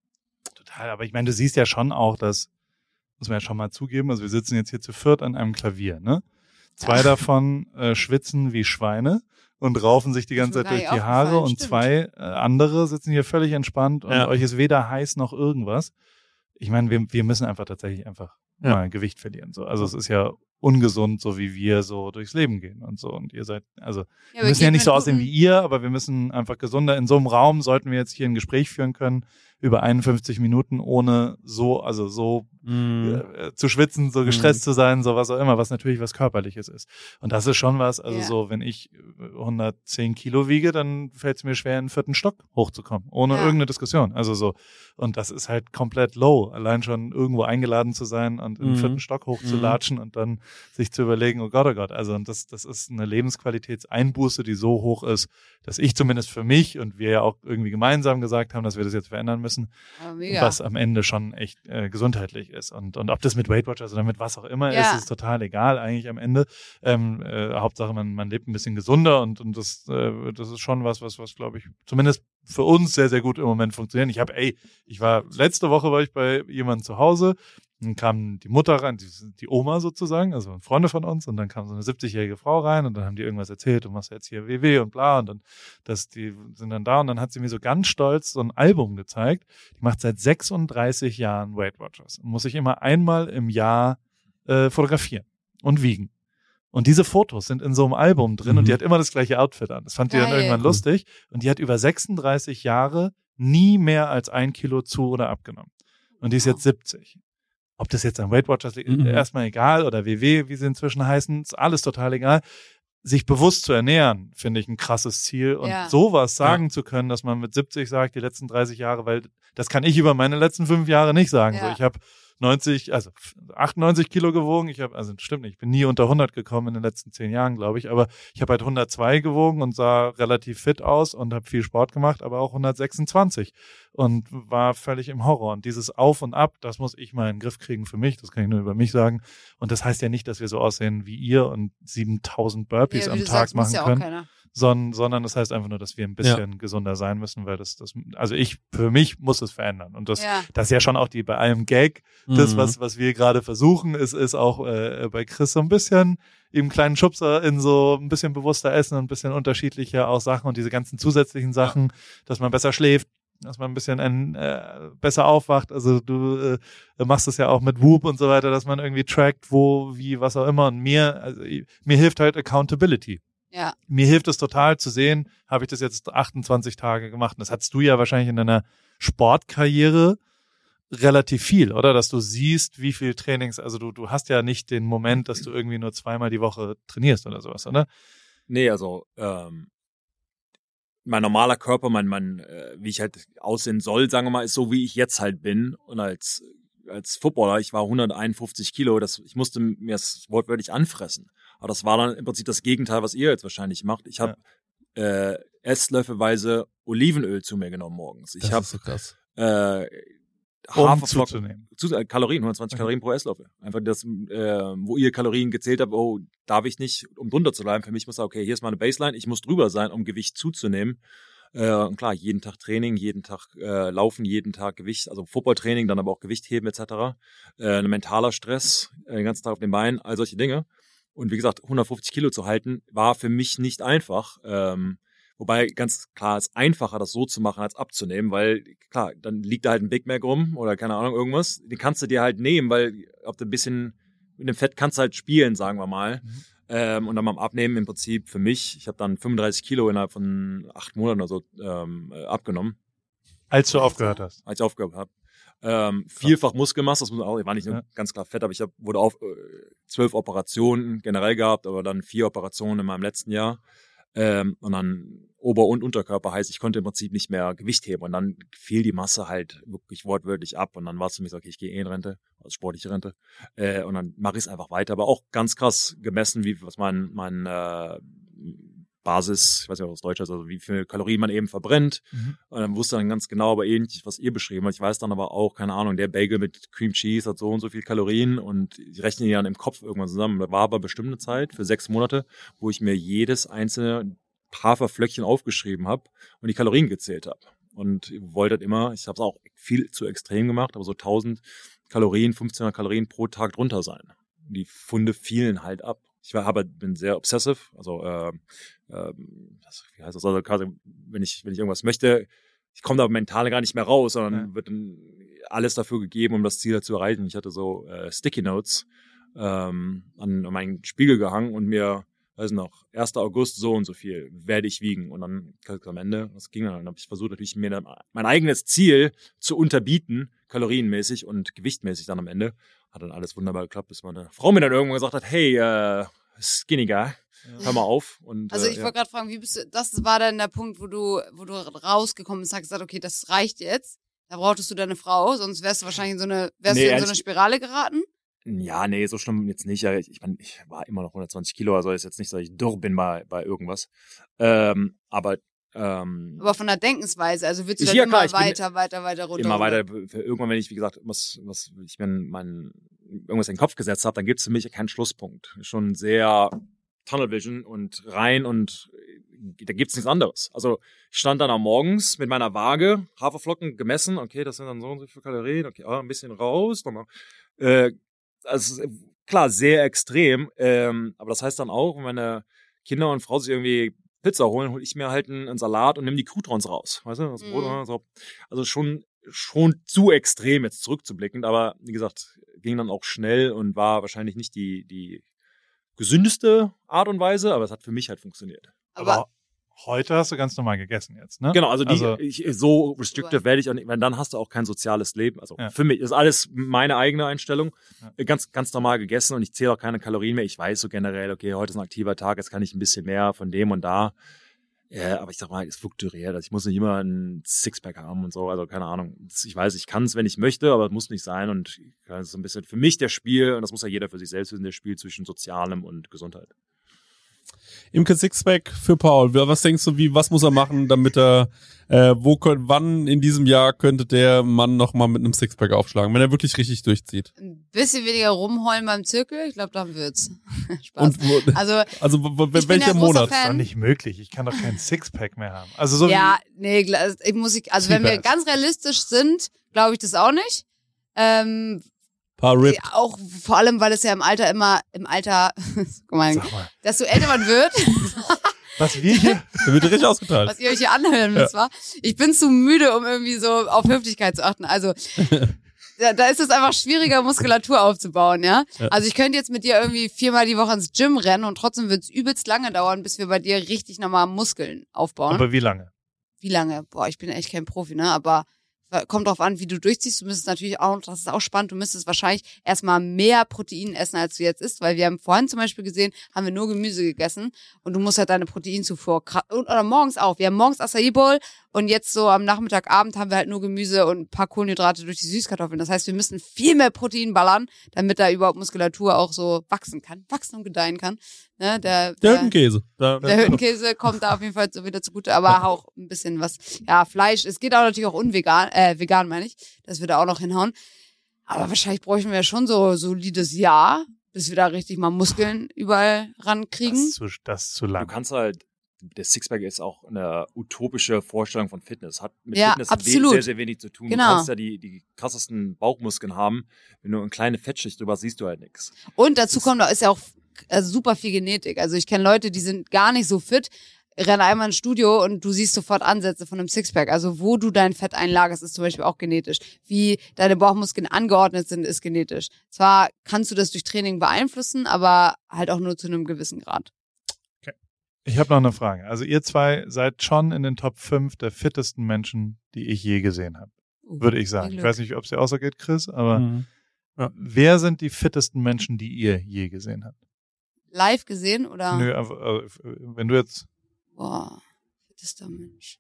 Total, aber ich meine, du siehst ja schon auch, dass, muss man ja schon mal zugeben, also wir sitzen jetzt hier zu viert an einem Klavier, ne? Zwei Ja. davon äh, schwitzen wie Schweine und raufen sich die ganze Ist mir Zeit durch gar die nicht Haare aufgefallen, und stimmt. zwei äh, andere sitzen hier völlig entspannt und Ja. euch ist weder heiß noch irgendwas. Ich meine, wir, wir müssen einfach tatsächlich einfach Ja. mal Gewicht verlieren. So. Also es ist ja ungesund, so wie wir so durchs Leben gehen und so. Und ihr seid, also wir müssen ja nicht so aussehen wie ihr, aber wir müssen einfach gesunder. In so einem Raum sollten wir jetzt hier ein Gespräch führen können über einundfünfzig Minuten, ohne so, also so Mhm. äh, zu schwitzen, so gestresst zu sein, so was auch immer, was natürlich was Körperliches ist. Und das ist schon was, also Ja. so, wenn ich hundertzehn Kilo wiege, dann fällt es mir schwer, in den vierten Stock hochzukommen, ohne Ja. irgendeine Diskussion. Also so, und das ist halt komplett low, allein schon irgendwo eingeladen zu sein und in den Mhm. vierten Stock hochzulatschen und dann sich zu überlegen, oh Gott, oh Gott, also und das, das ist eine Lebensqualitätseinbuße, die so hoch ist, dass ich zumindest für mich und wir ja auch irgendwie gemeinsam gesagt haben, dass wir das jetzt verändern müssen, Aber mega. was am Ende schon echt äh, gesundheitlich ist. Und, und ob das mit Weight Watchers oder mit was auch immer Ja. ist, ist total egal eigentlich am Ende. Ähm, äh, Hauptsache, man, man lebt ein bisschen gesunder und, und das, äh, das ist schon was, was, was glaube ich, zumindest für uns sehr, sehr gut im Moment funktioniert. Ich habe, ey, ich war, letzte Woche war ich bei jemandem zu Hause, dann kam die Mutter rein, die, die Oma sozusagen, also Freunde von uns, und dann kam so eine siebzigjährige Frau rein und dann haben die irgendwas erzählt, du machst jetzt hier W W und bla, und dann, das, die sind dann da und dann hat sie mir so ganz stolz so ein Album gezeigt, die macht seit sechsunddreißig Jahren Weight Watchers und muss sich immer einmal im Jahr äh, fotografieren und wiegen. Und diese Fotos sind in so einem Album drin Mhm. und die hat immer das gleiche Outfit an. Das fand die dann Geil. irgendwann lustig und die hat über sechsunddreißig Jahre nie mehr als ein Kilo zu oder abgenommen. Und die ist Wow. jetzt siebzig. Ob das jetzt an Weight Watchers liegt, Mhm. erstmal egal, oder W W, wie sie inzwischen heißen, ist alles total egal. Sich bewusst zu ernähren, finde ich ein krasses Ziel. Und Ja. sowas sagen zu können, dass man mit siebzig sagt, die letzten dreißig Jahre, weil das kann ich über meine letzten fünf Jahre nicht sagen. Ja. So, ich habe neunzig, also achtundneunzig Kilo gewogen. Ich habe, also stimmt nicht, ich bin nie unter hundert gekommen in den letzten zehn Jahren, glaube ich. Aber ich habe halt hundertzwei gewogen und sah relativ fit aus und habe viel Sport gemacht, aber auch hundertsechsundzwanzig und war völlig im Horror. Und dieses Auf und Ab, das muss ich mal in den Griff kriegen für mich. Das kann ich nur über mich sagen. Und das heißt ja nicht, dass wir so aussehen wie ihr und siebentausend Burpees Ja, am wie du Tag sagst, muss machen ja auch können. keiner. Sondern, sondern das heißt einfach nur, dass wir ein bisschen gesunder sein müssen, weil das, das, also ich, für mich muss es verändern. Und das, Ja. das ist ja schon auch die, bei allem Gag, das, Mhm. was, was wir gerade versuchen, ist, ist auch äh, bei Chris so ein bisschen eben kleinen Schubser in so ein bisschen bewusster essen und ein bisschen unterschiedlicher auch Sachen und diese ganzen zusätzlichen Sachen, dass man besser schläft, dass man ein bisschen ein, äh, besser aufwacht. Also du äh, machst es ja auch mit Whoop und so weiter, dass man irgendwie trackt, wo, wie, was auch immer. Und mir, also mir hilft halt Accountability. Ja. Mir hilft es total zu sehen, habe ich das jetzt achtundzwanzig Tage gemacht. Und das hattest du ja wahrscheinlich in deiner Sportkarriere relativ viel, oder? Dass du siehst, wie viel Trainings, also du, du hast ja nicht den Moment, dass du irgendwie nur zweimal die Woche trainierst oder sowas, oder? Nee, also ähm, mein normaler Körper, mein, mein, äh, wie ich halt aussehen soll, sagen wir mal, ist so, wie ich jetzt halt bin. Und als als Footballer, ich war hunderteinundfünfzig Kilo, das, ich musste mir das wortwörtlich anfressen. Aber das war dann im Prinzip das Gegenteil, was ihr jetzt wahrscheinlich macht. Ich habe ja. äh, Esslöffelweise Olivenöl zu mir genommen morgens. Ich habe so krass. Äh, Um Haferflocken, zuzunehmen. zu, äh, Kalorien, hundertzwanzig okay. Kalorien pro Esslöffel. Einfach das, äh, wo ihr Kalorien gezählt habt, oh, darf ich nicht, um drunter zu bleiben. Für mich muss sagen, okay, hier ist meine Baseline, ich muss drüber sein, um Gewicht zuzunehmen. Äh, und klar, jeden Tag Training, jeden Tag äh, Laufen, jeden Tag Gewicht, also Footballtraining, dann aber auch Gewicht heben et cetera. Äh, ein mentaler Stress, äh, den ganzen Tag auf den Beinen, all solche Dinge. Und wie gesagt, hundertfünfzig Kilo zu halten, war für mich nicht einfach. Ähm, wobei ganz klar, es ist einfacher, das so zu machen, als abzunehmen, weil klar, dann liegt da halt ein Big Mac rum oder keine Ahnung, irgendwas. Den kannst du dir halt nehmen, weil ob du ein bisschen mit dem Fett kannst du halt spielen, sagen wir mal. Mhm. Ähm, und dann beim Abnehmen im Prinzip für mich, ich habe dann fünfunddreißig Kilo innerhalb von acht Monaten oder so ähm, abgenommen. Als du aufgehört hast. Als ich aufgehört habe. Ähm, vielfach Muskelmasse, das muss auch, ich war nicht nur ja. ganz klar fett, aber ich hab, wurde auf äh, zwölf Operationen generell gehabt, aber dann vier Operationen in meinem letzten Jahr. Ähm, und dann Ober- und Unterkörper heißt, ich konnte im Prinzip nicht mehr Gewicht heben und dann fiel die Masse halt wirklich wortwörtlich ab und dann war es für mich so, okay, ich gehe eh in Rente, also sportliche Rente, äh, und dann mache ich es einfach weiter, aber auch ganz krass gemessen, wie was mein mein äh, Basis, ich weiß nicht, was Deutsch ist, also wie viel Kalorien man eben verbrennt. Mhm. Und dann wusste dann ganz genau, aber ähnlich, was ihr beschrieben habt. Ich weiß dann aber auch, keine Ahnung, der Bagel mit Cream Cheese hat so und so viel Kalorien und ich rechne die dann im Kopf irgendwann zusammen. Da war aber bestimmt eine Zeit für sechs Monate, wo ich mir jedes einzelne Haferflöckchen aufgeschrieben habe und die Kalorien gezählt habe. Und wollte halt immer, ich habe es auch viel zu extrem gemacht, aber so tausend Kalorien, fünfzehnhundert Kalorien pro Tag drunter sein. Die Funde fielen halt ab. Ich war, aber bin sehr obsessive, also äh, äh, wie heißt das? Also quasi, wenn ich wenn ich irgendwas möchte, ich komme da mental gar nicht mehr raus, sondern ja. wird dann alles dafür gegeben, um das Ziel zu erreichen. Ich hatte so äh, Sticky Notes ähm, an, an meinen Spiegel gehangen und mir, weiß noch, erster August so und so viel werde ich wiegen und dann am Ende, das ging dann, dann habe ich versucht natürlich mir dann mein eigenes Ziel zu unterbieten, kalorienmäßig und gewichtmäßig dann am Ende. Hat dann alles wunderbar geklappt, bis meine Frau mir dann irgendwann gesagt hat, hey, äh, Skinny Guy, ja. hör mal auf. Und, also ich äh, wollte ja. gerade fragen, wie bist du, das war dann der Punkt, wo du, wo du rausgekommen bist und hast gesagt, okay, das reicht jetzt. Da brauchtest du deine Frau, sonst wärst du wahrscheinlich in so eine, wärst nee, du in so eine Spirale geraten. Ja, nee, so schlimm jetzt nicht. Ich, ich, mein, ich war immer noch hundertzwanzig Kilo, also ist jetzt nicht so, dass ich durch bin bei, bei irgendwas. Ähm, aber Ähm, Aber von der Denkensweise, also willst du ich, dann ja, immer klar, weiter, bin, weiter, weiter runter? Immer runter. weiter. Für irgendwann, wenn ich, wie gesagt, was, was ich mir mein, irgendwas in den Kopf gesetzt habe, dann gibt es für mich keinen Schlusspunkt. Schon sehr Tunnel Vision und rein und da gibt's nichts anderes. Also ich stand dann am Morgens mit meiner Waage, Haferflocken gemessen, okay, das sind dann so und so viele Kalorien, okay, ah, ein bisschen raus, nochmal. Äh, also klar, sehr extrem, ähm, aber das heißt dann auch, wenn meine Kinder und Frau sich irgendwie Pizza holen, hole ich mir halt einen, einen Salat und nehme die Croutons raus. Weißt du? Das Brot, mhm. so. Also schon, schon zu extrem jetzt zurückzublickend, aber wie gesagt, ging dann auch schnell und war wahrscheinlich nicht die, die gesündeste Art und Weise, aber es hat für mich halt funktioniert. Aber, aber heute hast du ganz normal gegessen jetzt, ne? Genau, also, die, also ich, so restrictive werde ich auch nicht, weil dann hast du auch kein soziales Leben. Also ja. Für mich ist alles meine eigene Einstellung. Ja. Ganz, ganz normal gegessen und ich zähle auch keine Kalorien mehr. Ich weiß so generell, okay, heute ist ein aktiver Tag, jetzt kann ich ein bisschen mehr von dem und da. Ja, aber ich sag mal, es fluktuiert. Also ich muss nicht immer ein Sixpack haben und so, also keine Ahnung. Ich weiß, ich kann es, wenn ich möchte, aber es muss nicht sein und das ist so ein bisschen für mich der Spiel, und das muss ja jeder für sich selbst wissen, der Spiel zwischen Sozialem und Gesundheit. Imke Sixpack für Paul. Was denkst du, wie, was muss er machen, damit er, äh, wo könnt, wann in diesem Jahr könnte der Mann nochmal mit einem Sixpack aufschlagen, wenn er wirklich richtig durchzieht? Ein bisschen weniger rumheulen beim Zirkel, ich glaube, dann wird's. Spaß. Und wo, also, also w- w- ich bin ja welcher großer Monat? Das ist doch Fan. nicht möglich. Ich kann doch keinen Sixpack mehr haben. Also so ja, nee, gla- ich muss ich, also wenn wir Seabass. ganz realistisch sind, glaube ich das auch nicht. Ähm, Paar Rip. ja, auch vor allem, weil es ja im Alter immer, im Alter, guck mal, wie, sag mal, desto älter man wird, was wir hier, Der wird richtig ausgeteilt. was ihr euch hier anhören müsst, wa? Ich bin zu müde, um irgendwie so auf Höflichkeit zu achten. Also, da, da ist es einfach schwieriger, Muskulatur aufzubauen, ja? Ja. Also ich könnte jetzt mit dir irgendwie viermal die Woche ins Gym rennen und trotzdem wird es übelst lange dauern, bis wir bei dir richtig nochmal Muskeln aufbauen. aber wie lange? Wie lange? Boah, ich bin echt kein Profi, ne? Aber kommt drauf an, wie du durchziehst. Du müsstest natürlich auch, das ist auch spannend, du müsstest wahrscheinlich erstmal mehr Protein essen, als du jetzt isst, weil wir haben vorhin zum Beispiel gesehen, haben wir nur Gemüse gegessen und du musst halt deine Proteinzufuhr, kra- oder morgens auch. Wir haben morgens Acai Bowl und jetzt so am Nachmittag, Abend haben wir halt nur Gemüse und ein paar Kohlenhydrate durch die Süßkartoffeln. Das heißt, wir müssen viel mehr Protein ballern, damit da überhaupt Muskulatur auch so wachsen kann, wachsen und gedeihen kann. Ne? Der, Der Hüttenkäse. Da, der Hüttenkäse kommt da auf jeden Fall so wieder zugute, aber auch ein bisschen was, ja, Fleisch. Es geht auch natürlich auch unvegan, äh, vegan meine ich, dass wir da auch noch hinhauen. Aber wahrscheinlich bräuchten wir schon so ein solides Jahr, bis wir da richtig mal Muskeln überall Das rankriegen. ist zu, das ist zu Du lang. kannst halt, der Sixpack ist auch eine utopische Vorstellung von Fitness. Hat mit Ja, Fitness absolut. we- sehr, sehr wenig zu tun. Genau. Du kannst ja die, die krassesten Bauchmuskeln haben. Wenn du eine kleine Fettschicht drüber hast, siehst du halt nichts. Und dazu ist- kommt, da ist ja auch äh, super viel Genetik. Also ich kenne Leute, die sind gar nicht so fit, rennen einmal ins Studio und du siehst sofort Ansätze von einem Sixpack. Also wo du dein Fett einlagerst, ist zum Beispiel auch genetisch. Wie deine Bauchmuskeln angeordnet sind, ist genetisch. Zwar kannst du das durch Training beeinflussen, aber halt auch nur zu einem gewissen Grad. Ich habe noch eine Frage. Also ihr zwei seid schon in den Top fünf der fittesten Menschen, die ich je gesehen habe. Würde ich sagen. viel Ich Glück. weiß nicht, ob es dir auch so geht, Chris, aber Mhm. wer sind die fittesten Menschen, die ihr je gesehen habt? Live gesehen oder? Nö, aber, äh, wenn du jetzt, Boah, fittester Mensch.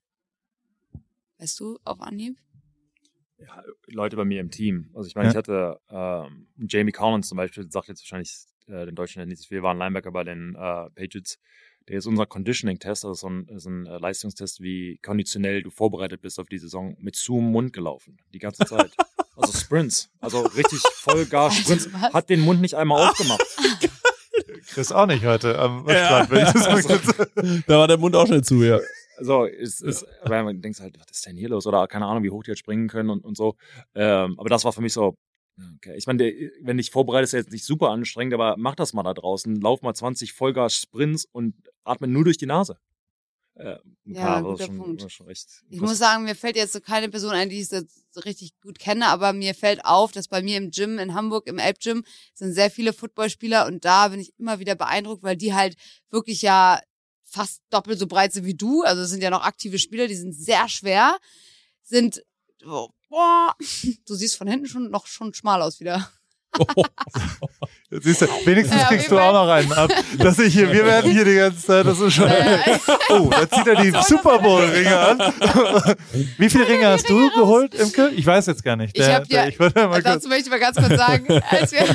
Weißt du, auf Anhieb? Ja, Leute bei mir im Team. Also ich meine, Ja. ich hatte ähm, Jamie Collins zum Beispiel, sagt jetzt wahrscheinlich äh, den Deutschen nicht so viel, war ein Linebacker bei den äh, Patriots. Der ist unser Conditioning-Test, also so ein, so ein äh, Leistungstest, wie konditionell du vorbereitet bist auf die Saison, mit zu im Mund gelaufen, die ganze Zeit. Also Sprints, also richtig Vollgas Sprints, was? hat den Mund nicht einmal aufgemacht. Chris auch nicht heute am Ja. Strand, wenn ich das mal kurz. Da war der Mund auch schnell zu, ja. Also, ist, ist, aber man denkt halt, was ist denn hier los? Oder keine Ahnung, wie hoch die jetzt springen können und, und so. Ähm, aber das war für mich so, okay. Ich meine, der- wenn dich vorbereitest, ist ja jetzt nicht super anstrengend, aber mach das mal da draußen. Lauf mal zwanzig Vollgas-Sprints und atme nur durch die Nase. Äh, Ja, das guter schon, Punkt. war schon echt Ich muss sagen, mir fällt jetzt so keine Person ein, die ich so so richtig gut kenne, aber mir fällt auf, dass bei mir im Gym in Hamburg, im Elbgym, sind sehr viele Footballspieler und da bin ich immer wieder beeindruckt, weil die halt wirklich ja fast doppelt so breit sind wie du. Also es sind ja noch aktive Spieler, die sind sehr schwer, sind, oh, boah, du siehst von hinten schon noch schon schmal aus wieder. Siehst du, wenigstens Ja, auf kriegst jeden du auch Fall. noch einen ab. Dass ich hier, wir werden hier die ganze Zeit, das ist schon. Äh, Oh, da zieht er die Super Bowl-Ringe an. Wie viele Ringe hast du geholt, Imke? Ich weiß jetzt gar nicht. Ich Der, hab ja- der, ich wollte mal kurz. Dazu möchte ich mal ganz kurz sagen, als wir,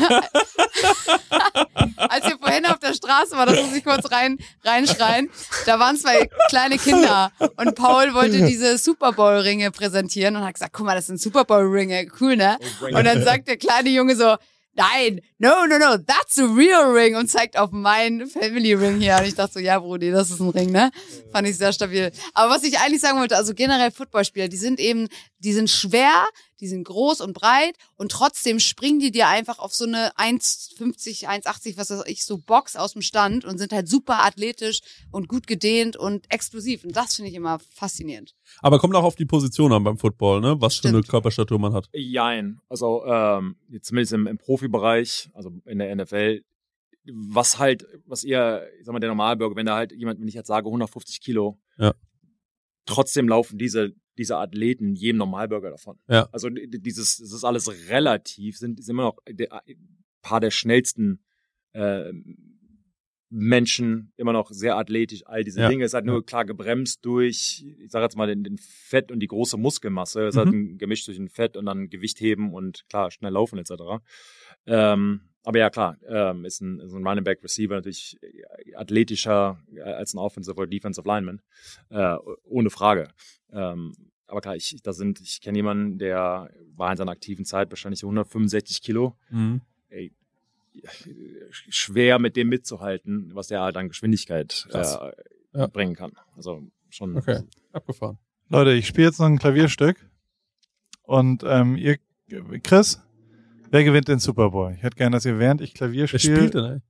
als wir vorhin auf der Straße waren, das muss ich kurz rein, reinschreien, da waren zwei kleine Kinder und Paul wollte diese Super Bowl Ringe präsentieren und hat gesagt, guck mal, das sind Super Bowl Ringe, cool, ne? Und dann sagt der kleine Junge so, nein, no, no, no, that's a real ring und zeigt auf meinen Family Ring hier. Und ich dachte so, ja, Brudi, das ist ein Ring, ne? Fand ich sehr stabil. Aber was ich eigentlich sagen wollte, also generell Footballspieler, die sind eben, die sind schwer, die sind groß und breit und trotzdem springen die dir einfach auf so eine eins fünfzig, eins achtzig, was weiß ich, so Box aus dem Stand und sind halt super athletisch und gut gedehnt und explosiv. Und das finde ich immer faszinierend. Aber kommt auch auf die Position an beim Football, ne? Was für eine Stimmt. Körperstatur man hat. Jein. Also, ähm, jetzt zumindest im, im Profibereich, also in der N F L, was halt, was ihr, ich sag mal, der Normalbürger, wenn da halt jemand, wenn ich jetzt sage hundertfünfzig Kilo, Ja. trotzdem laufen diese, diese Athleten jedem Normalbürger davon. Ja. Also d- dieses, das ist alles relativ, sind, sind immer noch der, ein paar der schnellsten äh, Menschen, immer noch sehr athletisch, all diese Ja. Dinge. Es ist halt nur klar gebremst durch, ich sage jetzt mal, den, den Fett und die große Muskelmasse. Es ist Mhm. halt ein Gemisch zwischen Fett und dann Gewicht heben und klar, schnell laufen et cetera. Ähm, aber ja, klar, ähm, ist ein, ist ein Running Back Receiver natürlich athletischer als ein Offensive oder Defensive Lineman. Äh, ohne Frage. Ähm, aber klar, ich, da sind, ich kenne jemanden, der war in seiner aktiven Zeit wahrscheinlich so hundertfünfundsechzig Kilo. Mhm. Ey, schwer mit dem mitzuhalten, was der halt an Geschwindigkeit äh, Ja. bringen kann. Also schon. Okay, abgefahren. Leute, ich spiele jetzt noch ein Klavierstück. Und ähm, ihr, Chris, wer gewinnt den Super Bowl? Ich hätte gerne, dass ihr während ich Klavier Wer spiele. spielt denn, ey?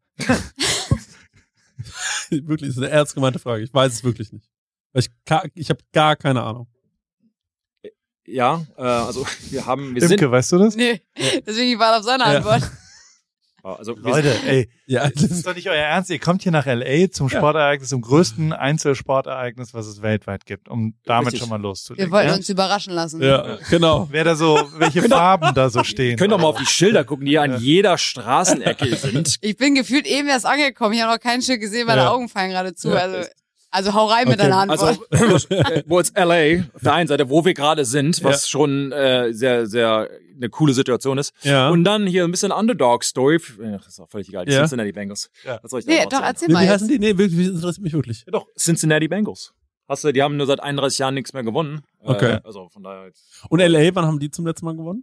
Wirklich, das ist eine ernst gemeinte Frage. Ich weiß es wirklich nicht. Weil ich ka- ich habe gar keine Ahnung. Ja, äh, also wir haben, wir Imke, sind, weißt du das? Nee, deswegen ich war auf seine Ja. Antwort. also wir Leute, ey, Ja, das ist doch nicht euer Ernst. Ihr kommt hier nach L A zum Ja. Sportereignis, zum größten Einzelsportereignis, was es weltweit gibt, um damit Richtig. schon mal loszulegen. Wir wollten ja? uns überraschen lassen. ja, genau. Wer da so, welche Farben da so stehen. Ihr könnt doch mal auf die Schilder gucken, die an Ja. jeder Straßenecke sind. Ich bin gefühlt eben erst angekommen. Ich habe noch kein Schild gesehen, meine Ja. Augen fallen gerade zu. Ja. Also, also hau rein mit Okay, deiner Antwort. Also, äh, wo jetzt L A auf der einen Seite, wo wir gerade sind, was Ja. schon äh, sehr, sehr eine coole Situation ist. Ja. Und dann hier ein bisschen Underdog-Story. Ach, ist auch völlig egal. Die Ja. Cincinnati Bengals. Ja. Was soll ich da nee, noch doch, erzählen? erzähl Nee, mal wie jetzt. heißen die? Nee, wirklich, das interessiert mich wirklich. Ja, doch, Cincinnati Bengals. Hast du, die haben nur seit einunddreißig Jahren nichts mehr gewonnen. Okay. Äh, also von daher jetzt. Und L A, wann haben die zum letzten Mal gewonnen?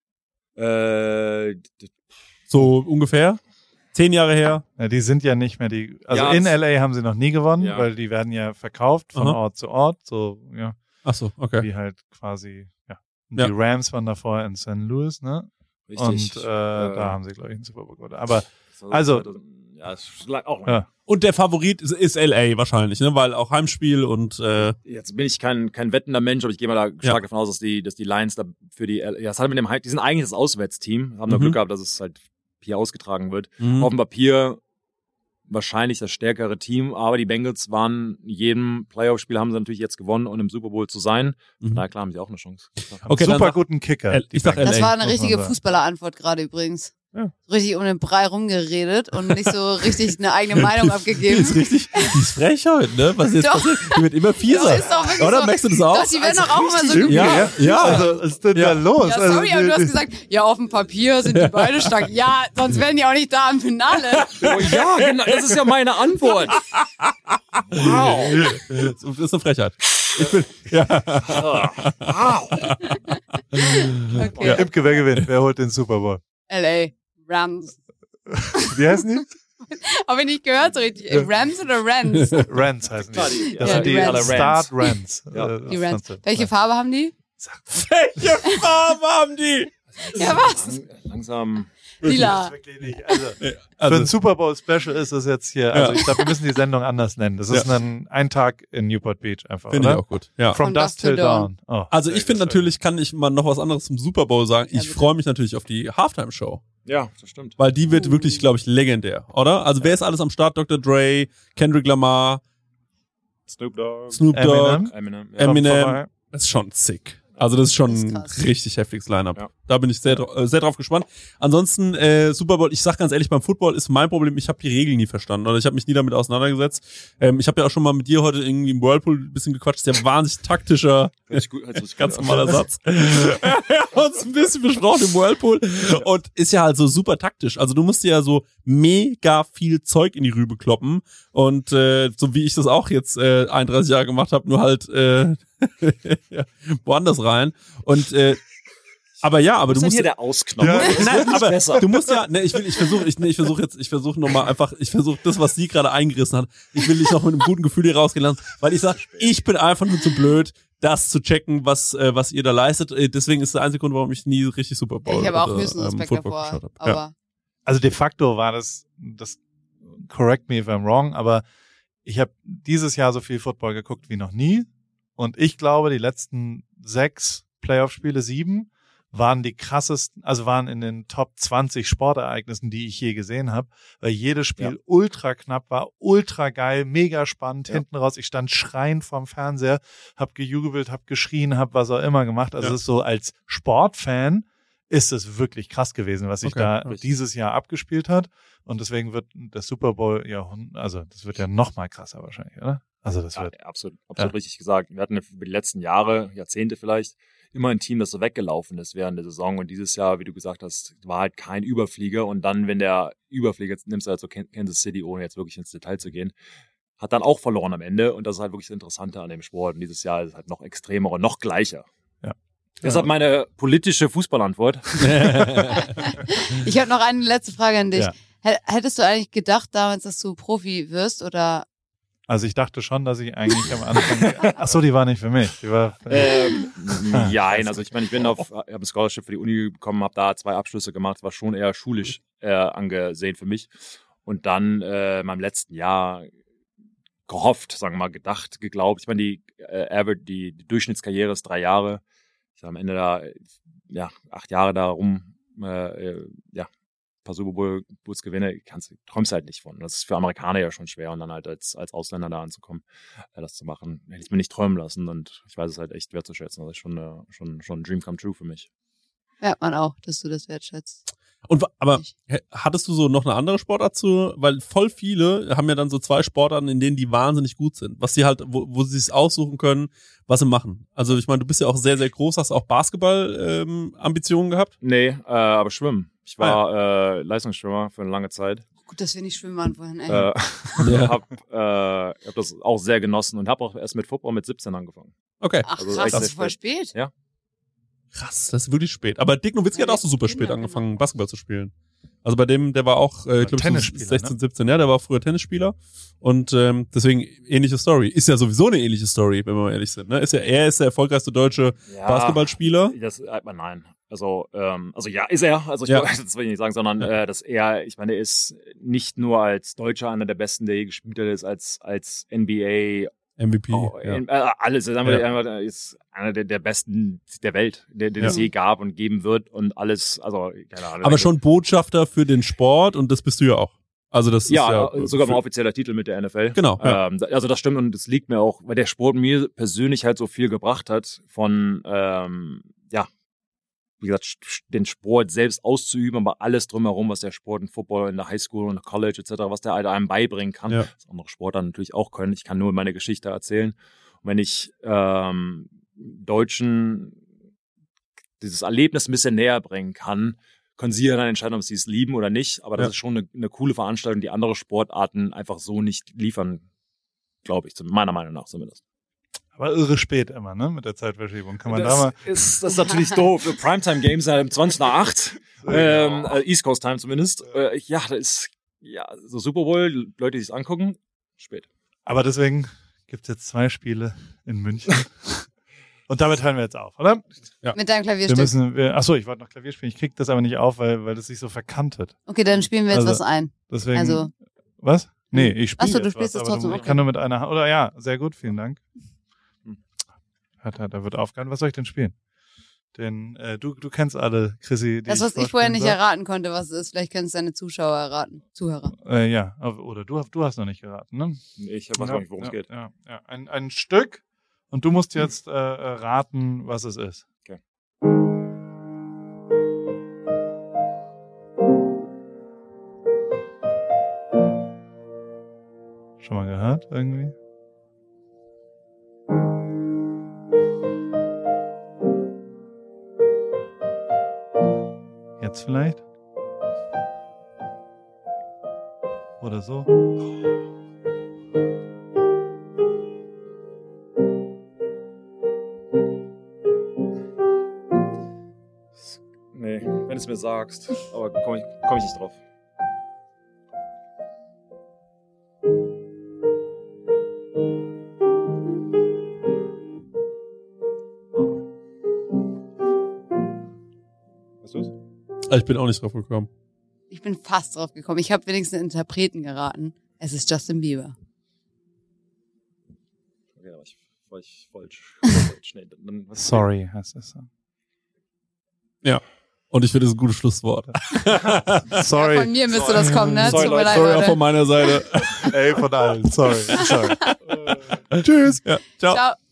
Äh, d- So ungefähr? Zehn Jahre her? Ja, die sind ja nicht mehr die, also Ja, in es- L A haben sie noch nie gewonnen, Ja. weil die werden ja verkauft von Aha. Ort zu Ort, so, ja, Ach so, okay. wie halt quasi, ja. Und Ja. die Rams waren davor in Saint Louis, ne? richtig. Und äh, da haben sie, glaube ich, einen Super Bowl gewonnen. Aber also- ja, es lag auch. Ja. Und der Favorit ist, ist L A wahrscheinlich, ne? Weil auch Heimspiel und äh, Jetzt bin ich kein, kein wettender Mensch, aber ich gehe mal da stark Ja. davon aus, dass die, dass die Lions da für die, ja, es hat mit dem, die sind eigentlich das Auswärtsteam, haben nur Mhm. Glück gehabt, dass es halt hier ausgetragen wird. mh. Auf dem Papier wahrscheinlich das stärkere Team, aber die Bengals waren in jedem Playoff-Spiel haben sie natürlich jetzt gewonnen, um im Super Bowl zu sein. Von Mhm. daher, klar, haben sie auch eine Chance. haben Okay, dann super sag- guten Kicker. L- die ich sag Bengals. Das L A, war eine muss man richtige sagen. Fußballerantwort gerade übrigens. Ja. Richtig um den Brei rumgeredet und nicht so richtig eine eigene Meinung Die abgegeben. ist richtig, die ist frech heute, ne? Was jetzt Doch. passiert? Die wird immer fieser. Das ist doch wirklich Oder so. merkst du das auch? Doch, die werden doch auch immer so Irgendwie, Ja, ja. Also, was ist denn Ja. da los? Ja, sorry, also, aber du hast gesagt, ja, auf dem Papier sind die beide stark. Ja, sonst wären die auch nicht da im Finale. Oh ja, genau, das ist ja meine Antwort. Wow. Das ist eine Frechheit. Ich bin, ja. Wow. Okay. ja. Imke, wer gewinnt? Wer holt den Super Bowl? L A. Rams. Wie heißen die? Habe ich nicht gehört so richtig. Rams oder Rams? Rams heißen Klar, die. die- Das ja, sind die die Rams. Start Rams. Ja. Äh, Die das Rams. Ganze. Welche Farbe haben die? Welche Farbe haben die? Ja, was? Lang, langsam. Lila. Wirklich nicht. Also, für Also, ein Super Bowl Special ist es jetzt hier, also Ja. ich glaube, wir müssen die Sendung anders nennen. Das ist Ja. ein, ein Tag in Newport Beach einfach, finde ich oder? auch gut. Ja. From Dusk till Dawn. Oh, Also sehr ich finde gut. natürlich, kann ich mal noch was anderes zum Super Bowl sagen. Ja, Ich bitte. freue mich natürlich auf die Halftime-Show. Ja, das stimmt. Weil die wird wirklich, glaube ich, legendär, oder? Also wer ist alles am Start? Doktor Dre, Kendrick Lamar, Snoop Dogg, Snoop Dogg, Eminem. Eminem. Ja. Kommt Eminem. vorbei. Das ist schon sick. Also das ist schon Das ist ein krass. richtig heftiges Line-Up. Ja. Da bin ich sehr, dra- äh, sehr drauf gespannt. Ansonsten, äh, Super Bowl, ich sag ganz ehrlich, beim Football ist mein Problem, ich habe die Regeln nie verstanden oder ich habe mich nie damit auseinandergesetzt. Ähm, ich habe ja auch schon mal mit dir heute irgendwie im Whirlpool ein bisschen gequatscht. Das ist ja wahnsinnig taktischer, Hört sich gut, hört sich ganz gut an. normaler Satz. Wir haben uns ein bisschen besprochen im Whirlpool und ist ja halt so super taktisch. Also du musst dir ja so mega viel Zeug in die Rübe kloppen und äh, so wie ich das auch jetzt äh, einunddreißig Jahre gemacht habe, nur halt äh, ja, woanders rein. Und äh, aber ja, aber Was du ist denn musst hier der Ausknopf? Ja, Das Nein, wird nicht aber besser. du musst ja, ne, ich will, ich versuche, ich, ne, ich versuche jetzt, ich versuche nochmal einfach, ich versuche das, was sie gerade eingerissen hat, ich will dich noch mit einem guten Gefühl hier rausgehen lassen, weil ich sag, ich bin einfach nur zu blöd, das zu checken, was, äh, was ihr da leistet. Äh, Deswegen ist der einzige Grund, warum ich nie richtig Super Bowl Ich habe auch oder, höchsten ähm, Respekt Football davor. geschaut hab. Ja. Aber Also de facto war das, das correct me if I'm wrong, aber ich habe dieses Jahr so viel Football geguckt wie noch nie. Und ich glaube, die letzten sechs Playoff-Spiele, sieben, waren die krassesten, also waren in den Top zwanzig Sportereignissen, die ich je gesehen habe, weil jedes Spiel Ja. ultra knapp war, ultra geil, mega spannend, Ja. hinten raus. Ich stand schreiend vorm Fernseher, hab gejubelt, hab geschrien, hab was auch immer gemacht. Also Ja. es ist so als Sportfan ist es wirklich krass gewesen, was sich Okay, da richtig. dieses Jahr abgespielt hat. Und deswegen wird der Super Bowl ja, also das wird ja noch mal krasser wahrscheinlich, oder? Also das Ja, wird. absolut, absolut Ja. richtig gesagt. Wir hatten über die letzten Jahre, Jahrzehnte vielleicht, immer ein Team, das so weggelaufen ist während der Saison. Und dieses Jahr, wie du gesagt hast, war halt kein Überflieger. Und dann, wenn der Überflieger, jetzt nimmst du halt so Kansas City, ohne jetzt wirklich ins Detail zu gehen, hat dann auch verloren am Ende. Und das ist halt wirklich das Interessante an dem Sport. Und dieses Jahr ist es halt noch extremer und noch gleicher. Ja. Deshalb meine politische Fußballantwort. Ich habe noch eine letzte Frage an dich. Ja. H- Hättest du eigentlich gedacht damals, dass du Profi wirst oder? Also ich dachte schon, dass ich eigentlich am Anfang. Ach so, die war nicht für mich. Die war. Für Ähm, nein, also ich meine, ich bin auf, ich habe ein Scholarship für die Uni bekommen, habe da zwei Abschlüsse gemacht, war schon eher schulisch äh, angesehen für mich. Und dann äh, in meinem letzten Jahr gehofft, sagen wir mal, gedacht, geglaubt. Ich meine, die äh, Average, die, die Durchschnittskarriere ist drei Jahre. Ich habe am Ende da ja acht Jahre da rum, äh, äh, ja, ein paar Super Bowl Bulls gewinne, kannst, träumst halt nicht von. Das ist für Amerikaner ja schon schwer und dann halt als, als Ausländer da anzukommen, äh, das zu machen. Hätte ich es mir nicht träumen lassen und ich weiß es halt echt wertzuschätzen. Das ist schon, äh, schon, schon ein Dream come true für mich. Merkt man auch, dass du das wertschätzt. Und wa- aber Ich- hä- hattest du so noch eine andere Sportart zu? Weil voll viele haben ja dann so zwei Sportarten, in denen die wahnsinnig gut sind, was sie halt, wo, wo sie sich aussuchen können, was sie machen. Also ich meine, du bist ja auch sehr, sehr groß, hast auch Basketball-Ambitionen gehabt. Nee, äh, aber Schwimmen. Ich war äh, Leistungsschwimmer für eine lange Zeit. Gut, dass wir nicht schwimmen waren vorhin. Ey. Äh, Ja. hab, äh, hab das auch sehr genossen und habe auch erst mit Football mit siebzehn angefangen. Okay. Ach also krass, echt das sehr ist voll spät. spät. Krass, das ist wirklich spät. Aber Dirk Nowitzki Ja, hat auch so super Kinder, spät genau. angefangen, Basketball zu spielen. Also bei dem, der war auch, äh, ich glaube, Tennisspieler, sechzehn, ne? siebzehn, ja, der war früher Tennisspieler. Und ähm, deswegen ähnliche Story. Ist ja sowieso eine ähnliche Story, wenn wir mal ehrlich sind. Ne? Ist ja, er ist der erfolgreichste deutsche Ja, Basketballspieler. Das, äh, nein. Also, ähm, also ja, ist er. Also ich Ja. das will ich nicht sagen, sondern äh, dass er, ich meine, er ist nicht nur als Deutscher einer der besten, der je gespielt hat, ist als als N B A M V P. oh, ja. in, äh, alles. Ist einfach, Ja. einfach ist einer der, der besten der Welt, der, den Ja. es je gab und geben wird und alles. Also keine Ahnung. Aber schon Botschafter für den Sport und das bist du ja auch. Also das Ja, ist ja sogar mal für- offizieller Titel mit der N F L. Genau, ja. Ähm, also das stimmt und es liegt mir auch, weil der Sport mir persönlich halt so viel gebracht hat von, ähm, ja, wie gesagt, st- den Sport selbst auszuüben, aber alles drumherum, was der Sport in Football, in der Highschool und College et cetera, was der halt einem beibringen kann, Ja. was andere Sportler natürlich auch können. Ich kann nur meine Geschichte erzählen. Und wenn ich ähm, Deutschen dieses Erlebnis ein bisschen näher bringen kann, können sie ja dann entscheiden, ob sie es lieben oder nicht. Aber das Ja. ist schon eine, eine coole Veranstaltung, die andere Sportarten einfach so nicht liefern, glaube ich, meiner Meinung nach zumindest. Aber irre spät immer, ne? Mit der Zeitverschiebung. Kann man das, da mal. ist, das ist natürlich doof. Für Primetime-Games halt um zwanzig nach acht. Ähm, äh, East Coast Time zumindest. Äh, ja, das ist ja so Super Bowl, Leute, die es angucken, spät. Aber deswegen gibt's jetzt zwei Spiele in München. Und damit hören wir jetzt auf, oder? Mit deinem Wir Klavierstück. müssen, wir, ach so, ich wollte noch Klavier spielen. Ich krieg das aber nicht auf, weil, weil das sich so verkantet. Okay, dann spielen wir jetzt Also- was ein. Deswegen. Also- was? Nee, ich spiele. Ach so, du jetzt spielst was, es aber trotzdem, du- Ich okay. kann nur mit einer Hand. Oder ja, sehr gut, vielen Dank. Hat, hat, da wird aufgehört. Was soll ich denn spielen? Den, äh, du, du kennst alle, Chrissy. Die Das, was ich vorher vorstellen nicht soll. erraten konnte, was es ist. Vielleicht können es deine Zuschauer erraten. Zuhörer. Äh, ja, aber- oder du, du hast noch nicht geraten, ne? Ich weiß ja, gar nicht, worum ja, es geht. Ja, ja. Ein, ein Stück und du musst jetzt äh, äh, raten, was es ist. Okay. Schon mal gehört irgendwie? Jetzt vielleicht? Oder so? Nee, wenn du es mir sagst. Aber komme ich, komm ich nicht drauf. Weißt du es? Ah, Ich bin auch nicht drauf gekommen. Ich bin fast drauf gekommen. Ich habe wenigstens einen Interpreten geraten. Es ist Justin Bieber. Okay, da war ich, war ich falsch. falsch. Nee, dann, was Sorry, heißt es so. Und ich finde, das ist ein gutes Schlusswort. Sorry. Ja, von mir müsste das kommen, ne? Sorry, Tut mir Leute. leid, Sorry auch Leute. von meiner Seite. Ey, von allen. Sorry. Sorry. Tschüss. Ja, ciao. Ciao.